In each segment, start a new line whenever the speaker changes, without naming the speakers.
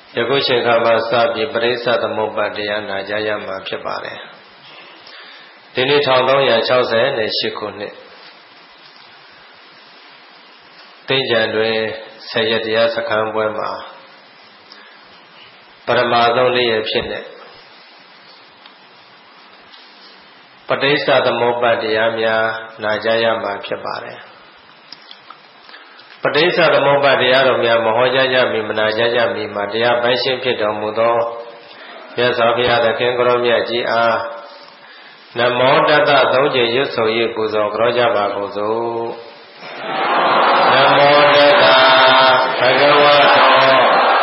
ယခုချိန်ခါမှာစပြီးပရိစ္ဆသမုပ္ပါတရားနာကြားရမှာဖြစ်ပါတယ်ဒီနေ့1368ခုနှစ်သိကြံတွင်10ရက်တရားစခန်းပွဲမှာပရမဆုံးနေ့ရက်ဖြစ်နေပဋိစ္စသမုပ္ပါတရားများနာကြားရမှာဖြစ်ပါတယ်ပဋိစ္စသမုပ္ပါတရားတော်များမဟောကြားကြမီမနာကြားကြမီမှာတရားပိုင်ရှင်ဖြစ်တော်မူသောမြတ်စွာဘုရားသခင်ကိုရောမြတ်ကြီးအားနမောတတ္တသုံးကြိမ်ရွတ်ဆို၍ပူဇော်ကြောကြပါကုန်စို့နမောတတ္တဘဂဝတောအရဟ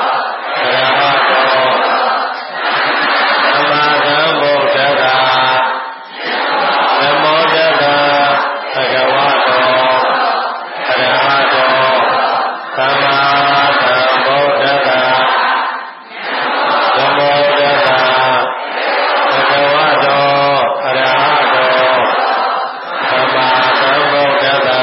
တောသမ္မာသမ္ဗုဒ္ဓတ္တနမောတတ္တဘဂဝတောအရဟတောသမ္မာသမ္ဗုဒ္ဓတ္တနမောတတ္တဘဂဝတောအရဟတောသမ္မာသမ္ဗုဒ္ဓတ္တ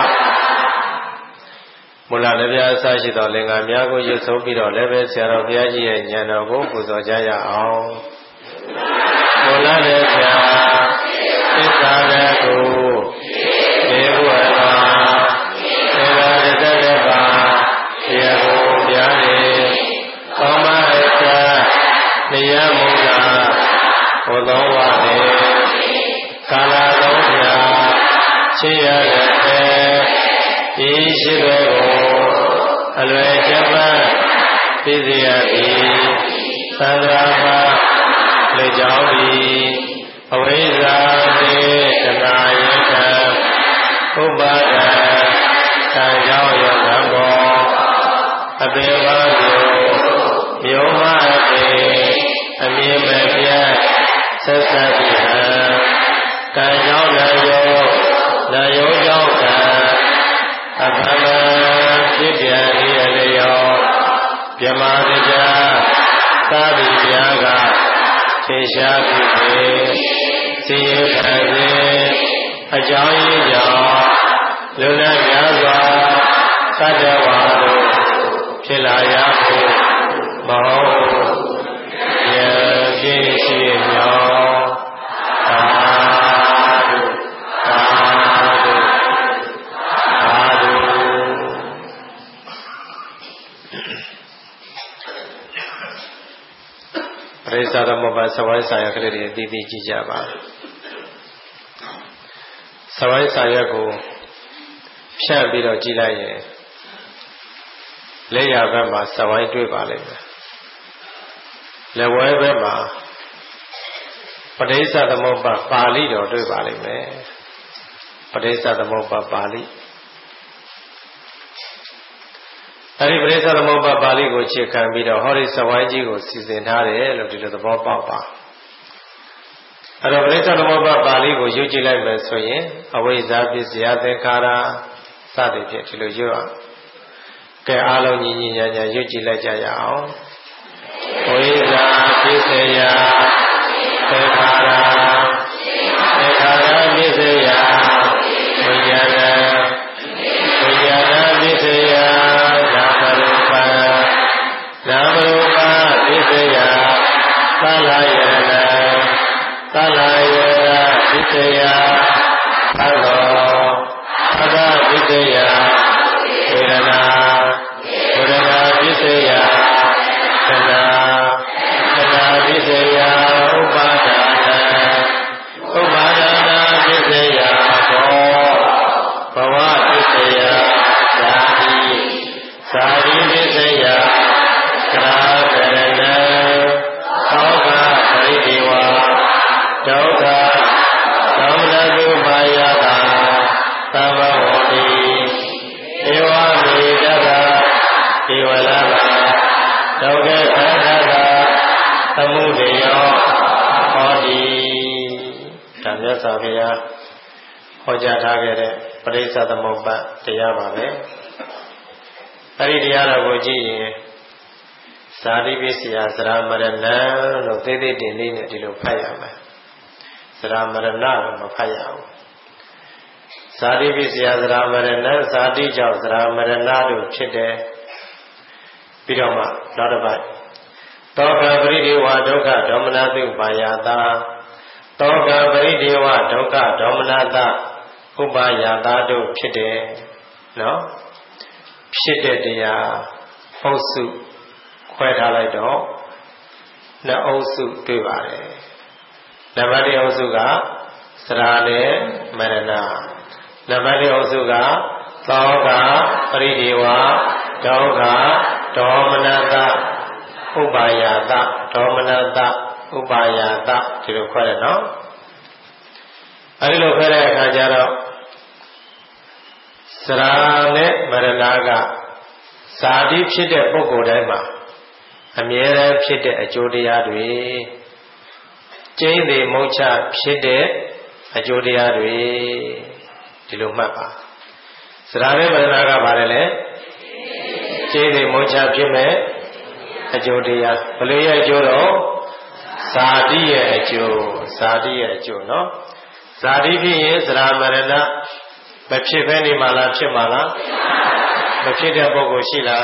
မူလလည်းပြအစရှိသောလင်္ကာများကိုရွတ်ဆိုပြီးတော့လည်းပဲဆရာတော်ဘုရားကြီးရဲ့ဉာဏ်တော်ကိုပူဇော်ကြရအောင်မူလလည်းပြသစ္စာလည်းကိုဒေဝတာသေရာတတ္တပါယေဟုဗျာနေသောမရတနိယမုဒ္ဒဘုသောဝေကာလသုံးပြချေရတဲ့ဤရှိတော်ကိုအလွယ်ချက်ပန်းသိစေရသည်သံဃာမှာလေကြောင်းသည်အဝိဇ္ဇာနှင့်တဏှာယကဥပါဒံကံကြောင့်ရောဂံပေါ်အပေပါမျိုးမအပေအမြင်မပြတ်ဆက်ဆက်ပြီးကံကြောင့်လည်းယောကြောင့်ကံအပ္ပမဖြစ်ပြန်၏အလျော်ပြမတရားသာတိတရားကထေရှားဖြစ်ပေစီရင်ခံခြင်းအကြောင်းရင်းကြောင့်လူလည်းများစွာသတ္တဝါတို့ဖြစ်လာရဖို့မဟုတ်ရပြည့်ရှိမြောင်းသာဓုသာဓုသာဓုပရိစ္ဆာသမုပ္ပါသဝိုင်းဆာယကလေးတွေအသီးသီးကြည့်ကြပါသဝိုင်းဆာယကိုဖြန့်ပြီးတော့ကြည့်လိုက်ရင်လက်ရဘက်မှာသဝိုင်းတွေ့ပါလိမ့်မယ်လက်ဝဲဘက်မှာပဋိစ္စသမုပ္ပါပါဠိတော်တွေ့ပါလိမ့်မယ်ပဋိစ္စသမုပ္ပါပါဠိအဲဒီပဋိစ္စသမုပ္ပါပါဠိကိုခြေခံပြီးတော့ဟောဒီသဝိုင်းကြီးကိုစီစဉ်ထားတယ်လို့ဒီလိုသဘောပေါက်ပါအဲတော့ပဋိစ္စသမုပ္ပါပါဠိကိုရွတ်ကြည့်လိုက်မယ်ဆိုရင်အဝိဇ္ဇာပစ္စယသင်္ခါရစသည်ဖြင့်ဒီလိုရွတ်အောင်ကဲအားလုံးညီညီညာညာရွတ်ကြည့်လိုက်ကြရအောင်ဝိဇ္ဇာပစ္စယသင်္ခါရသင်္ခါရပစ္စယဝိညာဏဝိညာဏပစ္စယနာမရူပနာမရူပပစ္စယသလယရသလယရပစ္စယသလောသဒပစ္စယဝေဒနာဝေဒနာပစ္စယသနာသနာပစ္စယဥပါဒနာဥပါဒနာပစ္စယဘောဘဝပစ္စယဇာတိဇာတိပစ္စယကရာကရဏသောကပရိဒေဝဒုက္ခသမဏတုပါယတာသဗ္ဗဝတိဧဝမေတ္တဧဝလဘဒုက္ခသတ္တသမုဒယောဟောတိဒါမြတ်စွာဘုရားဟောကြားထားခဲ့တဲ့ပဋိစ္စသမုပ္ပါတရားပါပဲအဲဒီတရားတော်ကိုကြည့်ရင်ဇာတိပစ္စယသရမရဏလို့သေးသေးတင်လေးနဲ့ဒီလိုဖတ်ရမယ်သရမရဏလို့မဖတ်ရဘူးဇာတိပစ္စယသရမရဏဇာတိကြောင့်သရမရဏလို့ဖြစ်တယ်ပပြီးတော့မှနောက်တစ်ပတ်တောကပရိဒေဝဒုက္ခဒေါမနတုပါယတာတောကပရိဒေဝဒုက္ခဒေါမနတဥပါယတာတို့ဖြစ်တယ်နော်ဖြစ်တဲ့တရားအုပ်စုခွဲထားလိုက်တော့နှစ်အုပ်စုတွေ့ပါတယ်နံပါတ်1အုပ်စုကသရာနဲ့မရဏနံပါတ်2အုပ်စုကသောကပရိဒေဝဒုက္ခဒေါမနတဥပါယတဒေါမနတဥပါယတဒီလိုခွဲတယ်နော်အဲဒီလိုခွဲတဲ့အခါကျတော့သရာနဲ့မရဏကဇာတိဖြစ်တဲ့ပုဂ္ဂိုလ်တိုင်းမှာအမြဲတမ်းဖြစ်တဲ့အကျိုးတရားတွေကျိန်းသေးမုတ်ချဖြစ်တဲ့အကျိုးတရားတွေဒီလိုမှတ်ပါသရာနဲ့မရဏကပါတယ်လေကျိန်းသေးမုတ်ချဖြစ်မဲ့အကျိုးတရားဘယ်လိုရဲ့အကျိုးတော့ဇာတိရဲ့အကျိုးဇာတိရဲ့အကျိုးနော်ဇာတိဖြစ်ရင်သရာမရဏမဖြစ်ဘဲနေမှလားဖြစ်မှလားမဖြစ်တဲ့ပုဂ္ဂိုလ်ရှိလား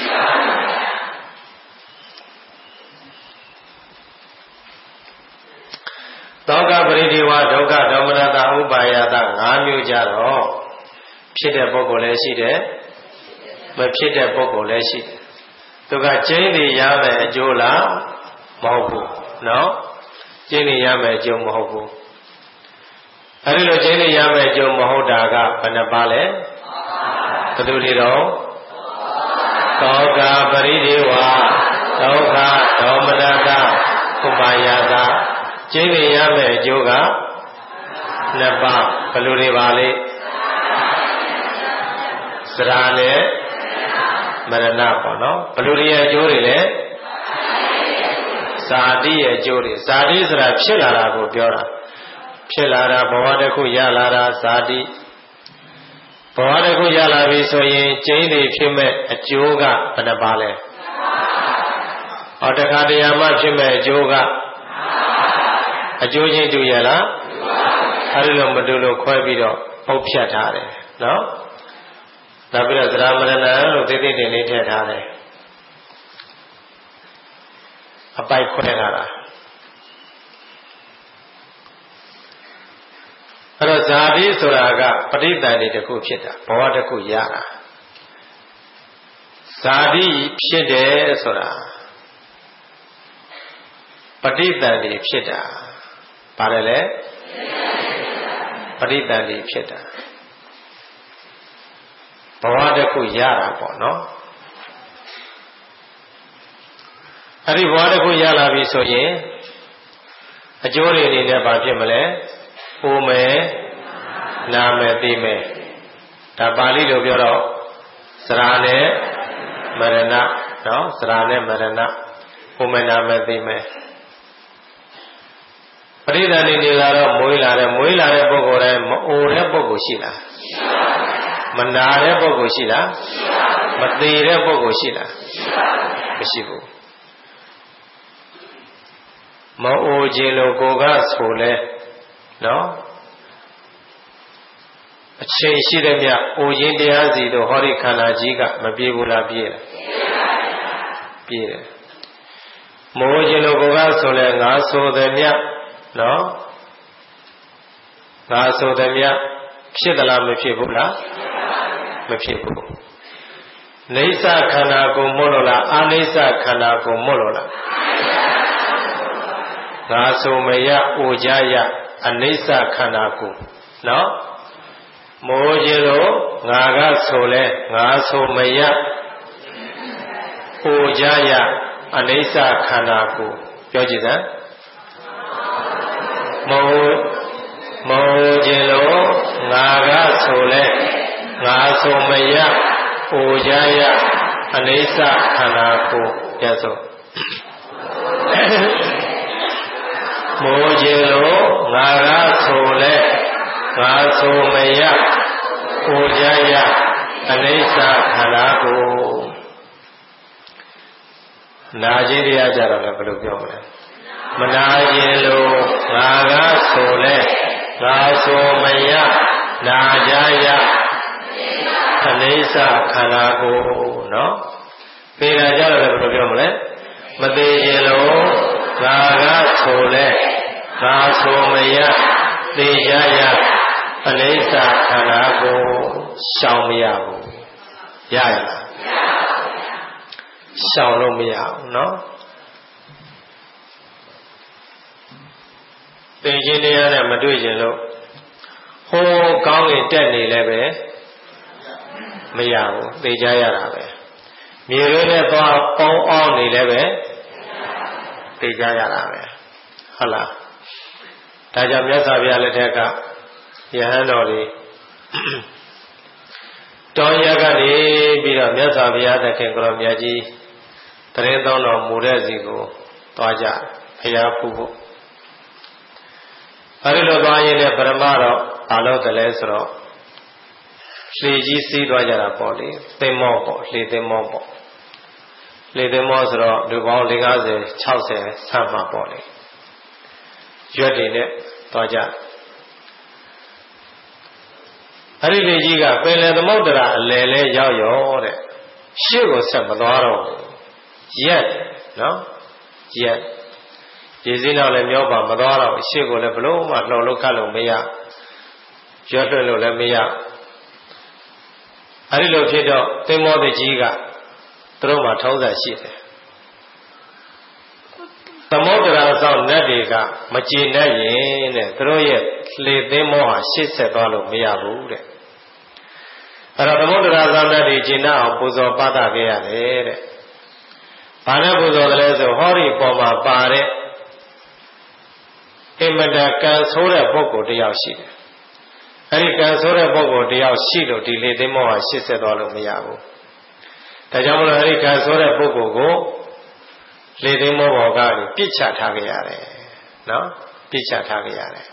သောကပရိဒေဝဒုက္ခဒေါမနတဥပါယတ5မျိုးကြတော့ဖြစ်တဲ့ပုဂ္ဂိုလ်လည်းရှိတယ်မဖြစ်တဲ့ပုဂ္ဂိုလ်လည်းရှိတယ်သူကကျင်းနေရမယ်အကျိုးလားမဟုတ်ဘူးနော်ကျင်းနေရမယ်အကျိုးမဟုတ်ဘူးအဲဒီလိုကျင်းနေရမယ်အကျိုးမဟုတ်တာကဘယ်နှပါလဲဘယ်သူတွေတော့သောကပရိဒေဝဒုက္ခဒေါမနတဥပါယတကျင်းနေရမယ်အကျိုးက2ပါးဘယ်လိုတွေပါလဲသရာနဲ့မရဏပေါ့နော်ဘယ်လိုတွေရဲ့အကျိုးတွေလဲဇာတိရဲ့အကျိုးတွေဇာတိဆိုတာဖြစ်လာတာကိုပြောတာဖြစ်လာတာဘဝတစ်ခုရလာတာဇာတိဘဝတစ်ခုရလာပြီဆိုရင်ကျိန်းတွေဖြစ်မဲ့အကျိုးကဘယ်နှပါလဲဟောတခါတရံမှဖြစ်မဲ့အကျိုးကအကျိုးချင်းတူရလားအဲဒီလိုမတူလို့ခွဲပြီးတော့ပုတ်ဖြတ်ထားတယ်နော်နောက်ပြီးတော့သရမရဏလို့သိသိတင်လေးထည့်ထားတယ်အပိုက်ခွဲထားတာအဲ့တော့ဇာတိဆိုတာကပဋိသန္ဓေတစ်ခုဖြစ်တာဘဝတစ်ခုရတာဇာတိဖြစ်တယ်ဆိုတာပဋိသန္ဓေဖြစ်တာပါတယ်လေပဋိသန္ဓေဖြစ်တာဘဝတစ်ခုရတာပေါ့နော်အဲ့ဒီဘဝတစ်ခုရလာပြီဆိုရင်အကျိုးတွေအနေနဲ့ဘာဖြစ်မလဲဟိုမယ်နာမယ်သိမယ်ဒါပါဠိလိုပြောတော့သရာနဲ့မရဏနော်သရာနဲ့မရဏဟိုမယ်နာမယ်သိမယ်ပရိသန္တိနေလာတော့မွေးလာတဲ့ပုဂ္ဂိုလ်တိုင်းမအိုတဲ့ပုဂ္ဂိုလ်ရှိလားမနာတဲ့ပုဂ္ဂိုလ်ရှိလားမသေးတဲ့ပုဂ္ဂိုလ်ရှိလားမရှိဘူးမအိုခြင်းလို့ကိုကဆိုလဲနော်အချိန်ရှိတဲ့မြအိုခြင်းတရားစီတို့ဟောဒီခန္ဓာကြီးကမပြေဘူးလားပြေးလားပြေးတယ်မအိုခြင်းလို့ကိုကဆိုလဲငါဆိုတဲ့မြနော်ငါဆိုတဲ့မြဖြစ်သလားမဖြစ်ဘူးလားမဖြစ်ဘူးနေဆခန္ဓာကိုမို့လို့လားအာနေဆခန္ဓာကိုမို့လို့လားငါဆိုမရအိုကြရအနေဆခန္ဓာကိုနော်မိုးကြီးလို့ငါကဆိုလဲငါဆိုမရအိုကြရအနေဆခန္ဓာကိုပြောကြည့်စမ်းမိုးကြီးလို့ငါကဆိုလဲငါဆိုမရအိုကြရအနေဆခန္ဓာကိုပြတ်စို့မိုးကြီးလို့ငါကဆိုလဲငါဆိုမရအိုကြရအနေဆခန္ဓာကိုနာခြင်းတရားကြတော့လည်းဘယ်လိုပြောမလဲမနာခြင်းလို့ငါကဆိုလဲငါဆိုမရနာကြရအနေဆခန္ဓာကိုနော်သေတာကြတော့လည်းဘယ်လိုပြောမလဲမသေးရင်လို့ငါကဆိုလဲငါဆိုမရသေရရအနိစ္စခန္ဓာကိုရှောင်မရဘူးရရလားရှောင်လို့မရဘူးเนาะသင်ခြင်းတရားနဲ့မတွေ့ခြင်းလို့ဟိုးကောင်းကင်တက်နေလည်းပဲမရဘူးသိကြရတာပဲမြေရင်းနဲ့သွားပေါင်းအောင်နေလည်းပဲသိကြရတာပဲဟုတ်လားဒါကြောင့်မြတ်စွာဘုရားလက်ထက်ကယဟန်တော်တွေတောရကနေပြီးတော့မြတ်စွာဘုရားသခင်ကိုရောမြတ်ကြီးတရင်သုံးတော်မူတဲ့စီကိုသွားကြဘုရားဖူးဖို့အဲဒီလိုသွားရင်လည်းပရမတော့ဘာလို့တလဲဆိုတော့လှေကြီးစီးသွားကြတာပေါ့လေသင်္ဘောပေါ့လှေသင်္ဘောပေါ့လှေသင်္ဘောဆိုတော့လူပေါင်း50 60ဆမ်းမှပေါ့လေရွက်တွေနဲ့သွားကြအဲဒီလှေကြီးကပင်လယ်သမုဒ္ဒရာအလယ်လဲရောက်ရောတဲ့ရှေ့ကိုဆက်မသွားတော့ဘူးရက်နော်ရက်ဒီစည်းနောက်လည်းမျောပါမသွားတော့ရှေ့ကိုလည်းဘလို့မှလှော်လို့ခတ်လို့မရရွက်လွှတ်လို့လည်းမရအဲဒီလိုဖြစ်တော့သင်္ဘောတကြီးကသူတို့မှထုံးစံရှိတယ်သမုဒ္ဒရာဆောင်နတ်တွေကမကြည်နဲ့ရင်တဲ့သူတို့ရဲ့လှေသင်္ဘောဟာရှေ့ဆက်သွားလို့မရဘူးတဲ့အဲ့တော့သမုဒ္ဒရာဆောင်နတ်တွေကျင့်အောင်ပူဇော်ပသခဲ့ရတယ်တဲ့ဘာနဲ့ပူဇော်တယ်လဲဆိုဟောဒီပေါ်မှာပါတဲ့အင်မတန်ကံဆိုးတဲ့ပုဂ္ဂိုလ်တယောက်ရှိတယ်အဲဒီကံဆိုးတဲ့ပုဂ္ဂိုလ်တယောက်ရှိလို့ဒီလေသင်္ဘောဟာရှေ့ဆက်သွားလို့မရဘူးဒါကြောင့်မလို့အဲဒီကံဆိုးတဲ့ပုဂ္ဂိုလ်ကိုလေသင်္ဘောပေါ်ကနေပြစ်ချထားခဲ့ရတယ်နော်ပြစ်ချထားခဲ့ရတယ်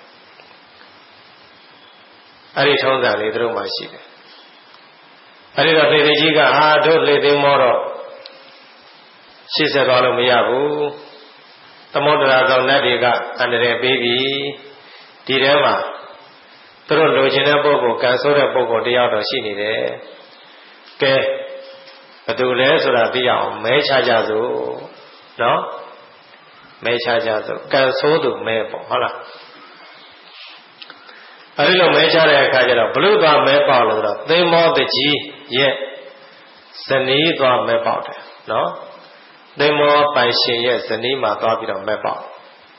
အဲဒီထုံးစံလေးတို့မှရှိတယ်အဲဒီတော့လေသင်္ကြီးကဟာတို့လေသင်္ဘောတော့ရှေ့ဆက်သွားလို့မရဘူးသမုဒ္ဒရာကောင်နတ်တွေကအန္တရာယ်ပေးပြီဒီထဲမှာသူတို့လိုချင်တဲ့ပုဂ္ဂိုလ်ကံဆိုးတဲ့ပုဂ္ဂိုလ်တယောက်တော့ရှိနေတယ်ကဲဘယ်သူလဲဆိုတာသိအောင်မဲချကြစို့နော်မဲချကြစို့ကံဆိုးသူမဲပေါ့ဟုတ်လားအဲဒီလိုမဲချတဲ့အခါကျတော့ဘလို့သွားမဲပေါက်လို့ဆိုတော့သင်္ဘောတကြီးရဲ့ဇနီးသွားမဲပေါက်တယ်နော်သင်္ဘောပိုင်ရှင်ရဲ့ဇနီးမှာသွားပြီးတော့မဲပေါက်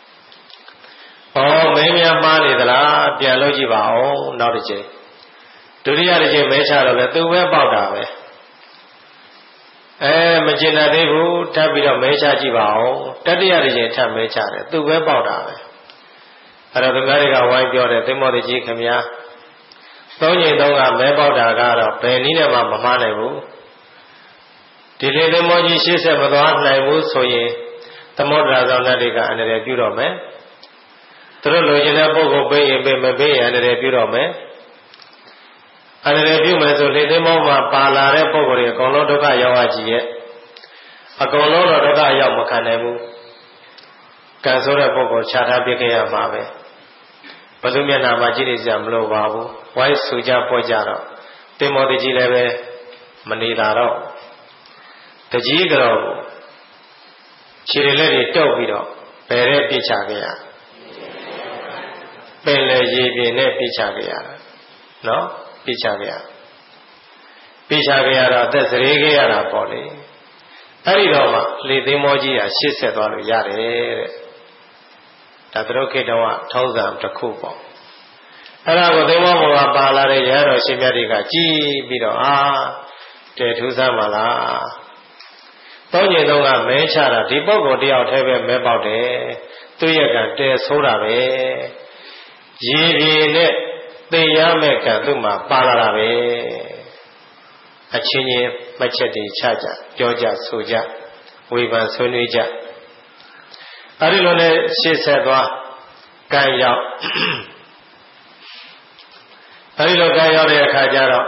မင်းများမှားနေသလားပြန်လို့ကြည့်ပါဦးနောက်တစ်ချိန်ဒုတိယတစ်ချိန်မဲချတော့လေသူပဲပေါက်တာပဲမကျင်တတ်သေးဘူးထပ်ပြီးတော့မဲချကြည့်ပါဦးတတိယတစ်ချိန်ထပ်မဲချတယ်သူပဲပေါက်တာပဲအဲ့တော့ဒီမားတွေကဝိုင်းပြောတယ်သင်္ဘောတကြီးခင်ဗျာသုံးချိန်သုံးကမဲပေါက်တာကတော့ဘယ်နည်းနဲ့မှမမှားနိုင်ဘူးဒီလေသင်္ဘောကြီးရှေ့ဆက်မသွားနိုင်ဘူးဆိုရင်သမုဒ္ဒရာဆောင်နတ်တွေကအန္တရာယ်ပြုတော့မယ်သူတို့လိုချင်တဲ့ပုဂ္ဂိုလ်ပေးရင်ပေးမပေးရင်အန္တရာယ်ပြုတော့မယ်အန္တရာယ်ပြုမယ်ဆိုလေသင်္ဘောမှာပါလာတဲ့ပုဂ္ဂိုလ်တွေအကုန်လုံးဒုက္ခရောက်ရကြီးရဲ့အကုန်လုံးတော့ဒုက္ခရောက်မခံနိုင်ဘူးကံဆိုးတဲ့ပုဂ္ဂိုလ်ခြားထားပြခဲ့ရမှာပဲဘယ်သူမျက်နှာမှာကြည့်နေကြမလို့ပါဘူးဝိုင်းဆူကြပွက်ကြတော့သင်္ဘောတကြီးလည်းပဲမနေတာတော့တကြီးကတော့ခြေလက်တွေတုပ်ပြီးတော့ဘယ်တဲ့ပြစ်ချခဲ့ရပင်လေရေပြင်နဲ့ပြစ်ချခဲ့ရတာနော်ပြစ်ချခဲ့ရပြစ်ချခဲ့ရတော့အသက်စရေခဲ့ရတာပေါ့လေအဲ့ဒီတော့မှလေသင်္ဘောကြီးကရှေ့ဆက်သွားလို့ရတယ်တဲ့ဒါသူတို့ခေတ္တကထောက်စံတစ်ခုပေါ့အဲ့ဒါကိုသင်္ဘောပေါ်မှာပါလာတဲ့ရဟန်းတော်ရှင်မြတ်တွေကကြည်ပြီးတော့တဲထူးဆန်းပါလားသုံးချိန်သုံးကမဲချတာဒီပုဂ္ဂိုလ်တယောက်တည်းပဲမဲပေါက်တယ်သူရဲ့ကံတဲဆိုးတာပဲရေပြေနဲ့သိရမဲ့ကံသူ့မှာပါလာတာပဲအချင်းချင်းမှတ်ချက်တွေချကြပြောကြဆိုကြဝေဖန်ဆွေးနွေးကြအဲဒီလိုနဲ့ရှေ့ဆက်သွားကံရောက်အဲဒီလိုကံရောက်တဲ့အခါကျတော့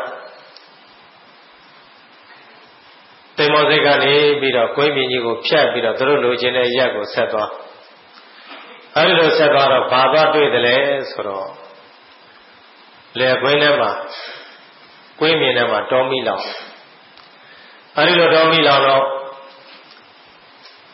တေမောစိတ်ကနေပြီးတော့ကိုင်းမြင်ကြီးကိုဖြတ်ပြီးတော့သူတို့လိုချင်တဲ့ရက်ကိုဆက်သွားအဲဒီလိုဆက်သွားတော့ဘာသွားတွေ့တယ်လဲဆိုတော့လေကွင်းထဲမှာကွင်းမြင်ထဲမှာတောမီလောင်အဲဒီလိုတောမီလောင်တော့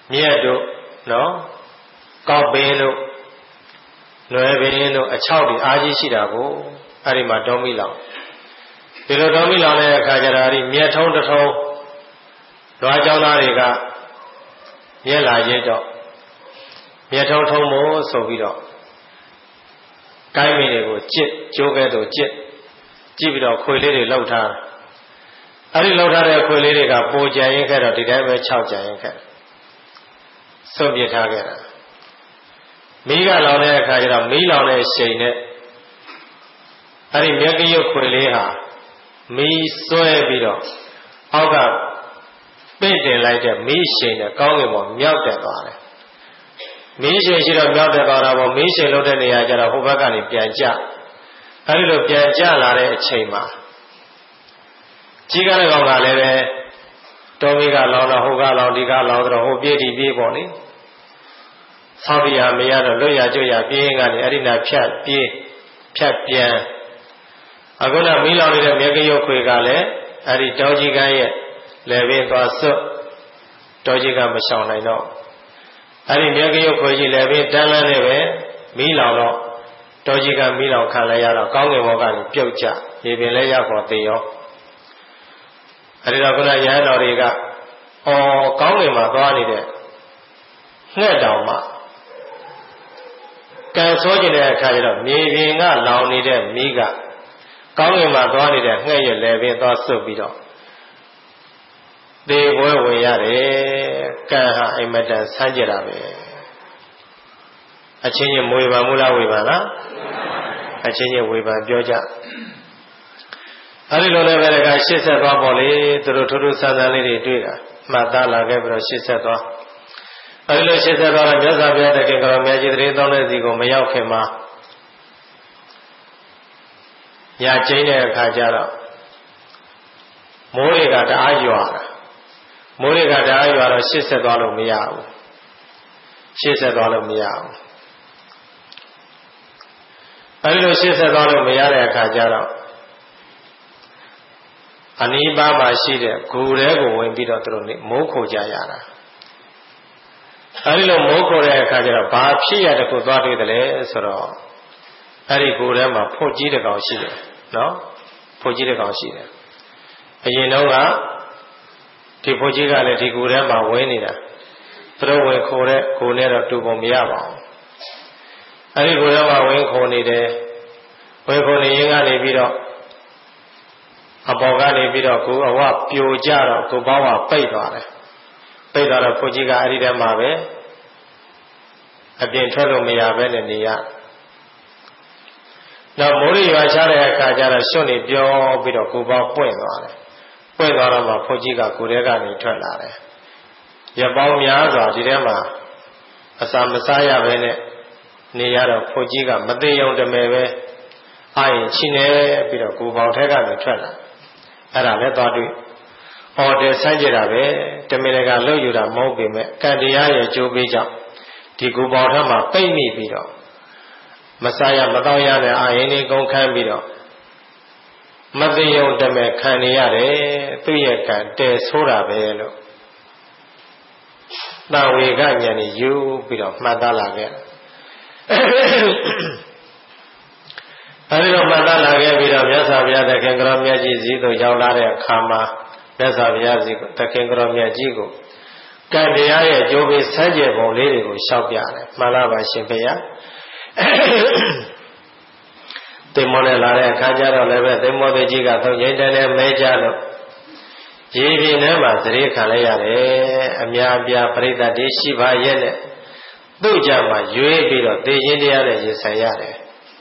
မြက်တို့နော်ကောက်ပင်တို့နွယ်ပင်တို့အချောက်တွေအားကြီးရှိတာကိုအဲ့ဒီမှာတောမီလောင်ဒီလိုတောမီလောင်တဲ့အခါကျတော့ဒီမြက်ထုံးတစ်ထုံးလွားကျောင်းသားတွေကမြက်လာရဲ့တော့မြက်ထုံးထုံးမို့ဆိုပြီးတော့ကိုင်းမင်းတွေကိုကြစ်ကျိုးကဲတော့ကြစ်ကြည့်ပြီးတော့ခွေလေးတွေလှုပ်ထားအဲ့ဒီလှုပ်ထားတဲ့ခွေလေးတွေကပိုကြံရင်ခဲ့တော့ဒီတိုင်းပဲ6ကြံရင်ခဲ့စွန့်ပစ်ထားခဲ့တာမီးကလောင်တဲ့အခါကျတော့မီးလောင်တဲ့ရှိန်နဲ့အဲ့ဒီမြက်ကရုပ်ခွေလေးဟာမီးဆွဲပြီးတော့အောက်ကပင့်တင်လိုက်တဲ့မီးရှိန်နဲ့ကောင်းကင်ပေါ်မြောက်တက်သွားတယ်မီးရှိန်ရှိတော့မြောက်တက်သွားတာပေါ့မီးရှိန်လုံးတဲ့နေရာကျတော့ဟိုဘက်ကနေပြန်ကျအဲ့ဒီလိုပြန်ကျလာတဲ့အချိန်မှာကြီးကားတဲ့ကောင်ကလည်းပဲတောမီးကလောင်တော့ဟိုကလောင်ဒီကလောင်တော့ဟိုပြေးဒီပြေးပေါ့လေဆောက်ရမရတော့လွတ်ရကျွတ်ရပြေးကနေအဲ့ဒီနာဖြတ်ပြေးဖြတ်ပြန်အခုနမီးလောင်နေတဲ့မြက်ကရုပ်ခွေကလည်းအဲ့ဒီတောကြီးကန်းရဲ့လယ်ပင်သွားစွတ်တောကြီးကမရှောင်နိုင်တော့အဲ့ဒီမြက်ကရုပ်ခွေကြီးလယ်ပင်တန်းလန်းနဲ့ပဲမီးလောင်တော့တောကြီးကမီးလောင်ခံလိုက်ရတော့ကောင်းကင်ဘောကနေပြုတ်ကျရေပင်လည်းရောက်ပေါ်သေးရောအဲ့ဒီတော့ခုနရဟန်းတော်တွေကကောင်းကင်မှာသွားနေတဲ့ငှက်တောင်မှကံဆိုးကျင်တဲ့အခါကျတော့မြေပြင်ကလောင်နေတဲ့မီးကကောင်းကင်မှာသွားနေတဲ့ငှက်ရဲ့လယ်ပင်သွားစွတ်ပြီးတော့သေပွဲဝင်ရတယ်ကံဟာအိမ်မတန်ဆန်းကြတာပဲအချင်းချင်းမွေပါမူလားဝေပါလားအချင်းချင်းဝေပါပြောကြအဲဒီလိုလည်းပဲကရှစ်ဆက်သွားပေါ့လေသူတို့ထူးထူးဆန်းဆန်းလေးတွေတွေ့တာမှတ်သားလာခဲ့ပြီးတော့ရှစ်ဆက်သွားအဲဒီလိုရှစ်ဆက်သွားတော့မြတ်စွာဘုရားတခင်ကတော်မြတ်ကြီးတရေသုံးတဲ့စီကိုမရောက်ခင်မှာညကျင်းတဲ့အခါကျတော့မိုးတွေကတအားရွာတာမိုးတွေကတအားရွာတော့ရှစ်ဆက်သွားလို့မရဘူးရှစ်ဆက်သွားလို့မရဘူးအဲဒီလိုရှစ်ဆက်သွားလို့မရတဲ့အခါကျတော့အနီးပါးမှာရှိတဲ့ဂူထဲကိုဝင်ပြီးတော့သူတို့မိုးခိုကြရတာအဲဒီလိုမိုးခိုတဲ့အခါကျတော့ဘာဖြစ်ရတခုသွားတွေ့တယ်လဲဆိုတော့အဲဒီဂူထဲမှာဖို့ကြီးတစ်ကောင်ရှိတယ်နော်ဖို့ကြီးတစ်ကောင်ရှိတယ်အရင်တော့ကဒီဖို့ကြီးကလည်းဒီဂူထဲမှာဝင်နေတာသူတို့ဝင်ခိုတဲ့ဂူနဲ့တော့တူပုံမရပါဘူးအဲဒီဂူထဲမှာဝင်ခိုနေတယ်ဝင်ခိုနေရင်ကနေပြီးတော့အပေါ်ကနေပြီးတော့ကိုအဝပြိုကျတော့ကိုဘောင်းကပိတ်သွားတယ်ပိတ်သွားတော့ဖို့ကြီးကအဲ့ဒီထဲမှာပဲအပြင်ထွက်လို့မရဘဲနဲ့နေရနောက်မိုးရီရွာချတဲ့အခါကျတော့ရွှွနေပြောပြီးတော့ကိုဘောင်းပွင့်သွားတယ်ပွင့်သွားတော့မှဖို့ကြီးကကိုယ်ထဲကနေထွက်လာတယ်ရပောင်းများစွာဒီထဲမှာအစာမစားရဘဲနဲ့နေရတော့ဖို့ကြီးကမသိယုံတမယ်ပဲအာရင်ချိနေပြီးတော့ကိုဘောင်းထဲကနေထွက်လာအဲ့ဒါလည်းသွားတွေ့တယ်ဆန်းကြတာပဲတမင်ကလှုပ်ယူတာမဟုတ်ပေမဲ့ကံတရားရဲ့ကြိုးပေးကြောင့်ဒီကိုပေါထမှာပိတ်မိပြီးတော့မစားရမတော့ရတဲ့အာရင်လေးကုန်ခန်းပြီးတော့မသိယုံတမဲ့ခံနေရတယ်သူ့ရဲ့ကံတဲဆိုးတာပဲလို့တာဝေကဉာဏ်ကြီးယူပြီးတော့မှတ်သားလာခဲ့အဲဒီတော့မှတ်သားလာခဲ့ပြီးတော့မြတ်စွာဘုရားသခင်ကတော်မြတ်ကြီးစီသို့ရောက်လာတဲ့အခါမှာမြတ်စွာဘုရားစီသခင်ကတော်မြတ်ကြီးကိုကံတရားရဲ့အကျိုးပေးဆန်းကျယ်ပုံလေးတွေကိုရှောက်ပြတယ်မှန်လားပါရှင်ဘုရားတင်မောနဲ့လာတဲ့အခါကျတော့လည်းပဲတင်မောသေးကြီးကသုံးငိမ့်တန်းနဲ့မဲကြလို့ရေပြင်းထဲမှာသတိခံလိုက်ရတယ်အများအပြားပြိဿတ်တွေရှိပါရဲ့နဲ့သူ့ကြမှာရွေးပြီးတော့သိချင်းတရားနဲ့ရင်ဆိုင်ရတယ်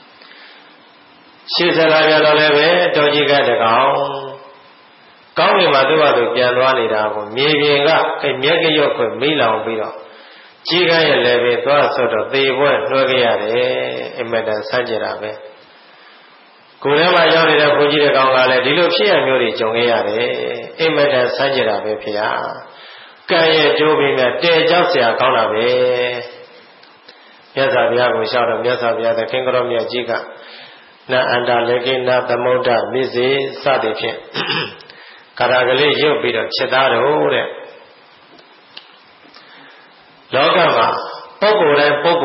ရှေ့ဆက်လာကြတော့လည်းပဲတော်ကြီးကတကောင်ကောင်းကင်မှာသူ့ဘာသူပြန်သွားနေတာကိုမြေပြင်ကမျက်ကရုပ်ခွေမိလောင်ပြီးတော့ကြီးကန်းရဲ့လည်းပဲသွားဆိုတော့သေပွဲနှွှဲခဲ့ရတယ်အမတန်ဆန်းကြတာပဲကိုယ်ထဲမှာရောက်နေတဲ့ဘုန်းကြီးတဲ့ကောင်ကလည်းဒီလိုဖြစ်ရမျိုးတွေကြုံခဲ့ရတယ်အမတန်ဆန်းကြတာပဲဖေဟာကံရဲ့ကြိုးပင်ကတဲကြောက်เสียကောင်းတာပဲမြတ်စွာဘုရားကိုရှောက်တော့မြတ်စွာဘုရားသခင်ကတော်မြတ်ကြီးကနာအန္တလေကိနာသမုဒ္ဒမိစေစသည်ဖြင့်ကာရကလေးရုပ်ပြီးတော့ဖြစ်သားတော့တဲ့လောကမှာပုဂ္ဂိုလ်တိုင်းဟာ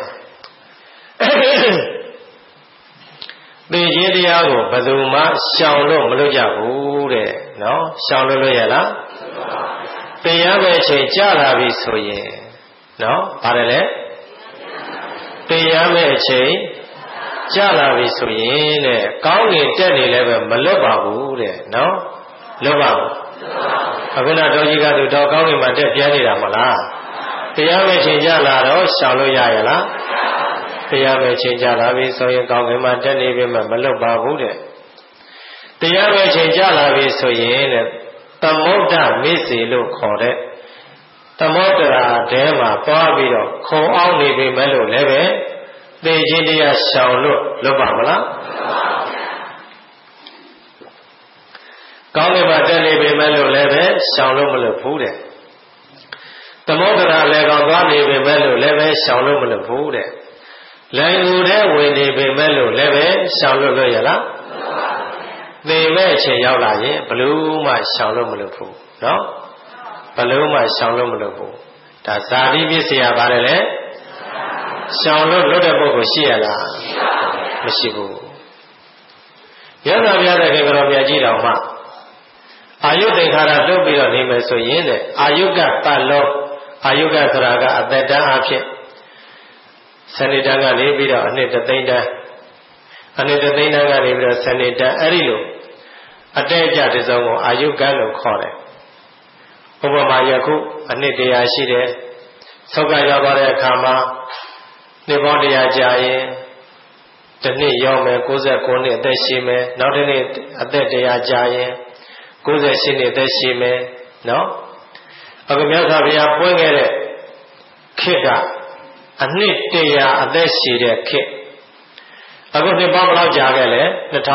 သိခြင်းတရားကိုဘယ်သူမှရှောင်လို့မလုပ်ကြဘူးတဲ့နော်ရှောင်လို့ရလားသိရမယ့်အချိန်ကြာလာပြီဆိုရင်နော်ပါတယ်လေသိရမယ့်အချိန်ကြာလာပြီဆိုရင်တဲ့ကောင်းနေတက်နေလည်းပဲမလွတ်ပါဘူးတဲ့နော်လွတ်ပါဘူးအခုနတော်ကြီးကသူတော်ကောင်းနေမှတက်ပြဲနေတာမလားတရားမဲ့ချိန်ကြလာတော့ရှောင်လို့ရရလားတရားမဲ့ချိန်ကြလာပြီဆိုရင်ကောင်းကင်မှာတက်နေပြီမှမလွတ်ပါဘူးတဲ့တရားမဲ့ချိန်ကြလာပြီဆိုရင်တဲ့သမုဒ္ဒမေစီလို့ခေါ်တဲ့သမုဒ္ဒရာတဲမှာသွားပြီးတော့ခုံအောင်နေပြီမဲ့လို့လည်းပဲသိခြင်းတရားရှောင်လို့လွတ်ပါမလားကောင်းကင်မှာတက်နေပြီမဲ့လို့လည်းပဲရှောင်လို့မလွတ်ဘူးတဲ့သမုဒ္ဒရာလည်းကောင်းသွားနေပြီမဲ့လို့လည်းပဲရှောင်လို့မလွတ်ဘူးတဲ့လိုင်ဦးထဲဝင်နေပြီမဲ့လို့လည်းပဲရှောင်လို့လွတ်ရလားသိမဲ့အချိန်ရောက်လာရင်ဘလို့မှရှောင်လို့မလွတ်ဘူးနော်ဘလို့မှရှောင်လို့မလွတ်ဘူးဒါဇာတိပစ္စယပါတယ်လေရှောင်လို့လွတ်တဲ့ပုဂ္ဂိုလ်ရှိရလားမရှိဘူးရသော်ဘုရားသခင်တော်မြတ်ကြီးတော်မှာအာယုသင်္ခါရလွတ်ပြီးတော့နေမယ်ဆိုရင်တဲ့အာယုကပတ်လုံးအာယုကဆိုတာကအသက်တန်းအဖြစ်စနေတန်းကနေပြီးတော့အနှစ်3သိန်းတန်းအနှစ်3သိန်းတန်းကနေပြီးတော့စနေတန်းအဲ့ဒီလိုအတဲအကျတစ်စုံကိုအာယုကလို့ခေါ်တယ်ဥပမာယခုအနှစ်100ရှိတယ်ဆောက်ကရောက်သွားတဲ့အခါမှာနှစ်ပေါင်း100ကြာရင်တစ်နှစ်ရောက်မယ်69နှစ်အသက်ရှိမယ်နောက်တစ်နှစ်အသက်100ကြာရင်98နှစ်အသက်ရှိမယ်နော်အခုမြတ်စွာဘုရားပွင့်ခဲ့တဲ့ခေတ်ကအနှစ်100အသက်ရှိတဲ့ခေတ်အခုနှစ်ပေါင်းဘယ်လောက်ကြာခဲ့လဲ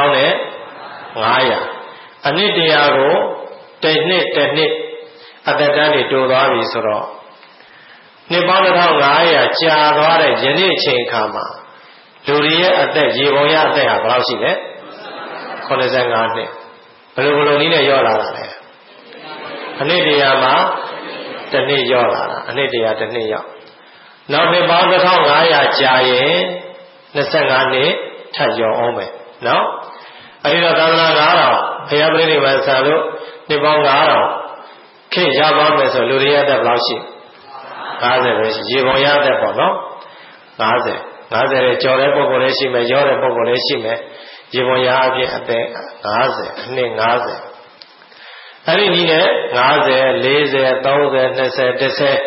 2500အနှစ်100ကိုတစ်နှစ်အသက်တန်းတွေတိုးသွားပြီဆိုတော့နှစ်ပေါင်း2500ကြာသွားတဲ့ယနေ့အချိန်အခါမှာလူတွေရဲ့အသက်ရေပုံရအသက်ဟာဘယ်လောက်ရှိလဲ85နှစ်ဘယ်လိုနည်းနဲ့ရော့လာတာလဲအနှစ်100မှာတစ်နှစ်ရော့လာတာအနှစ်100တစ်နှစ်ရောက်နောက်နှစ်ပေါင်း1500ကြာရင်25နှစ်ထပ်ရောအောင်မယ်နော်အဲဒီတော့သာသနာ9000ဘုရားပြိဋိဘံဆံလို့နှစ်ပေါင်း9000ခေတ်ရပါမယ်ဆိုလူတွေရဲ့အသက်ဘယ်လောက်ရှိ50ပဲရှိရေပုံရအသက်ပေါ့နော်50ရဲ့ကျော်တဲ့ပုဂ္ဂိုလ်လည်းရှိမယ်ရောတဲ့ပုဂ္ဂိုလ်လည်းရှိမယ်ရေပုံရအဖြစ်အသက်50အနှစ်50အဲ့ဒီနည်းနဲ့50 40 30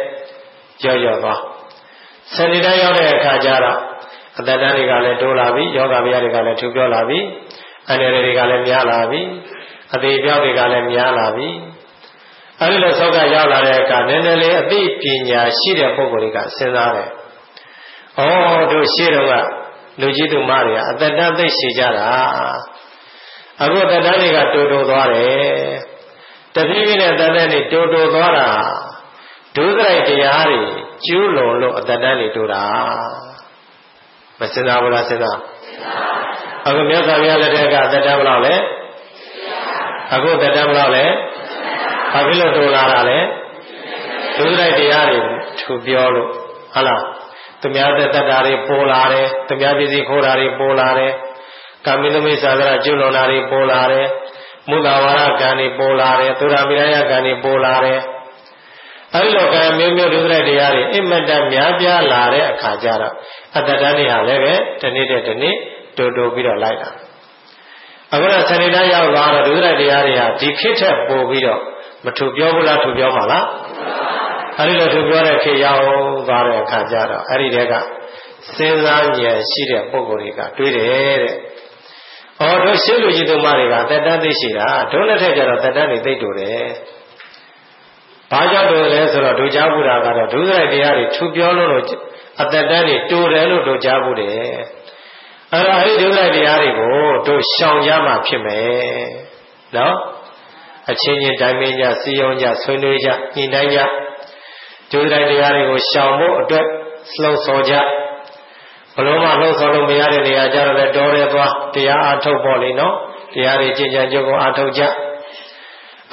20 10သွားစနေတိုင်းရောက်တဲ့အခါကျတော့အသက်တန်းတွေကလည်းတိုးလာပြီယောဂဗျာတွေကလည်းထူပြောလာပြီအနေတွေကလည်းများလာပြီအသေးပြောက်တွေကလည်းများလာပြီအဲဒီလိုဆောက်ကရောက်လာတဲ့အခါနည်းနည်းလေးအသိပညာရှိတဲ့ပုဂ္ဂိုလ်တွေကစဉ်းစားတယ်။ဩတို့ရှေ့တော့ကလူကြီးသူမတွေကအသက်တန်းသိရှိကြတာအခုအသက်တန်းတွေကတိုးသွားတယ်တဖြည်းဖြည်းနဲ့အသက်တန်းတွေတိုးသွားတာဒုစရိုက်တရားတွေကျူးလွန်လို့အသက်တန်းတွေတိုးတာမစဉ်းစားဘူးလားစဉ်းစားအခုမြတ်စွာဘုရားလက်ထက်ကအသက်တန်းဘယ်လောက်လဲအခုအသက်တန်းဘယ်လောက်လဲဘာဖြစ်လို့တိုးလာတာလဲဒုစရိုက်တရားတွေထူပြောလို့ဟုတ်လားသူများသက်တတာတွေပေါ်လာတယ်သူများပစ္စည်းခိုးတာတွေပေါ်လာတယ်ကာမိသမိသာသနာကျူးလွန်တာတွေပေါ်လာတယ်မုဒ္ဒဝါဒကံတွေပေါ်လာတယ်သုဒ္ဓမိရယကံတွေပေါ်လာတယ်အဲဒီလိုကံမျိုးဒုစရိုက်တရားတွေအင်မတန်များပြားလာတဲ့အခါကျတော့အတ္တတန်းတွေဟာလည်းပဲတစ်နေ့တစ်နေ့တိုးပြီးတော့လိုက်တာအခုတော့စနေတိုင်းရောက်သွားတော့ဒုစရိုက်တရားတွေဟာဒီခေတ်ထက်ပိုပြီးတော့မထူပြောဘူးလားထူပြောမှာလားအဲဒီလိုထူပြောတဲ့ခေတ်ရောက်သွားတဲ့အခါကျတော့အဲ့ဒီတည်းကစဉ်းစားဉာဏ်ရှိတဲ့ပုဂ္ဂိုလ်တွေကတွေးတယ်တဲ့။အော်တို့ရှင်းလူကြီးသူမတွေကတက်တန်းသိရှိတာတို့လက်ထက်ကျတော့တက်တန်းတွေသိတူတယ်။ဘာကြောင့်တူလဲဆိုတော့ဒုကြားဘူးတာကတော့ဒုစရိုက်တရားတွေထူပြောလို့အသက်တန်းတွေတူတယ်လို့ဒုကြားဘူးတယ်။အဲ့တော့အဲ့ဒီဒုစရိုက်တရားတွေကိုတို့ရှောင်ကြမှဖြစ်မယ်။နော်။အချင်းချင်းတိုင်းမင်းကြစီယုံကြဆွေးနွေးကြညှိနှိုင်းကြဒုစရိုက်တရားတွေကိုရှောင်ဖို့အတွက်လှုံ့ဆော်ကြဘလုံးမလှုပ်ဆောင်လို့မရတဲ့နေရာကြတော့လည်းတော်ရဲသွားတရားအားထုတ်ဖို့လေနော်တရားတွေကျင့်ကြံကြုံကိုအားထုတ်ကြ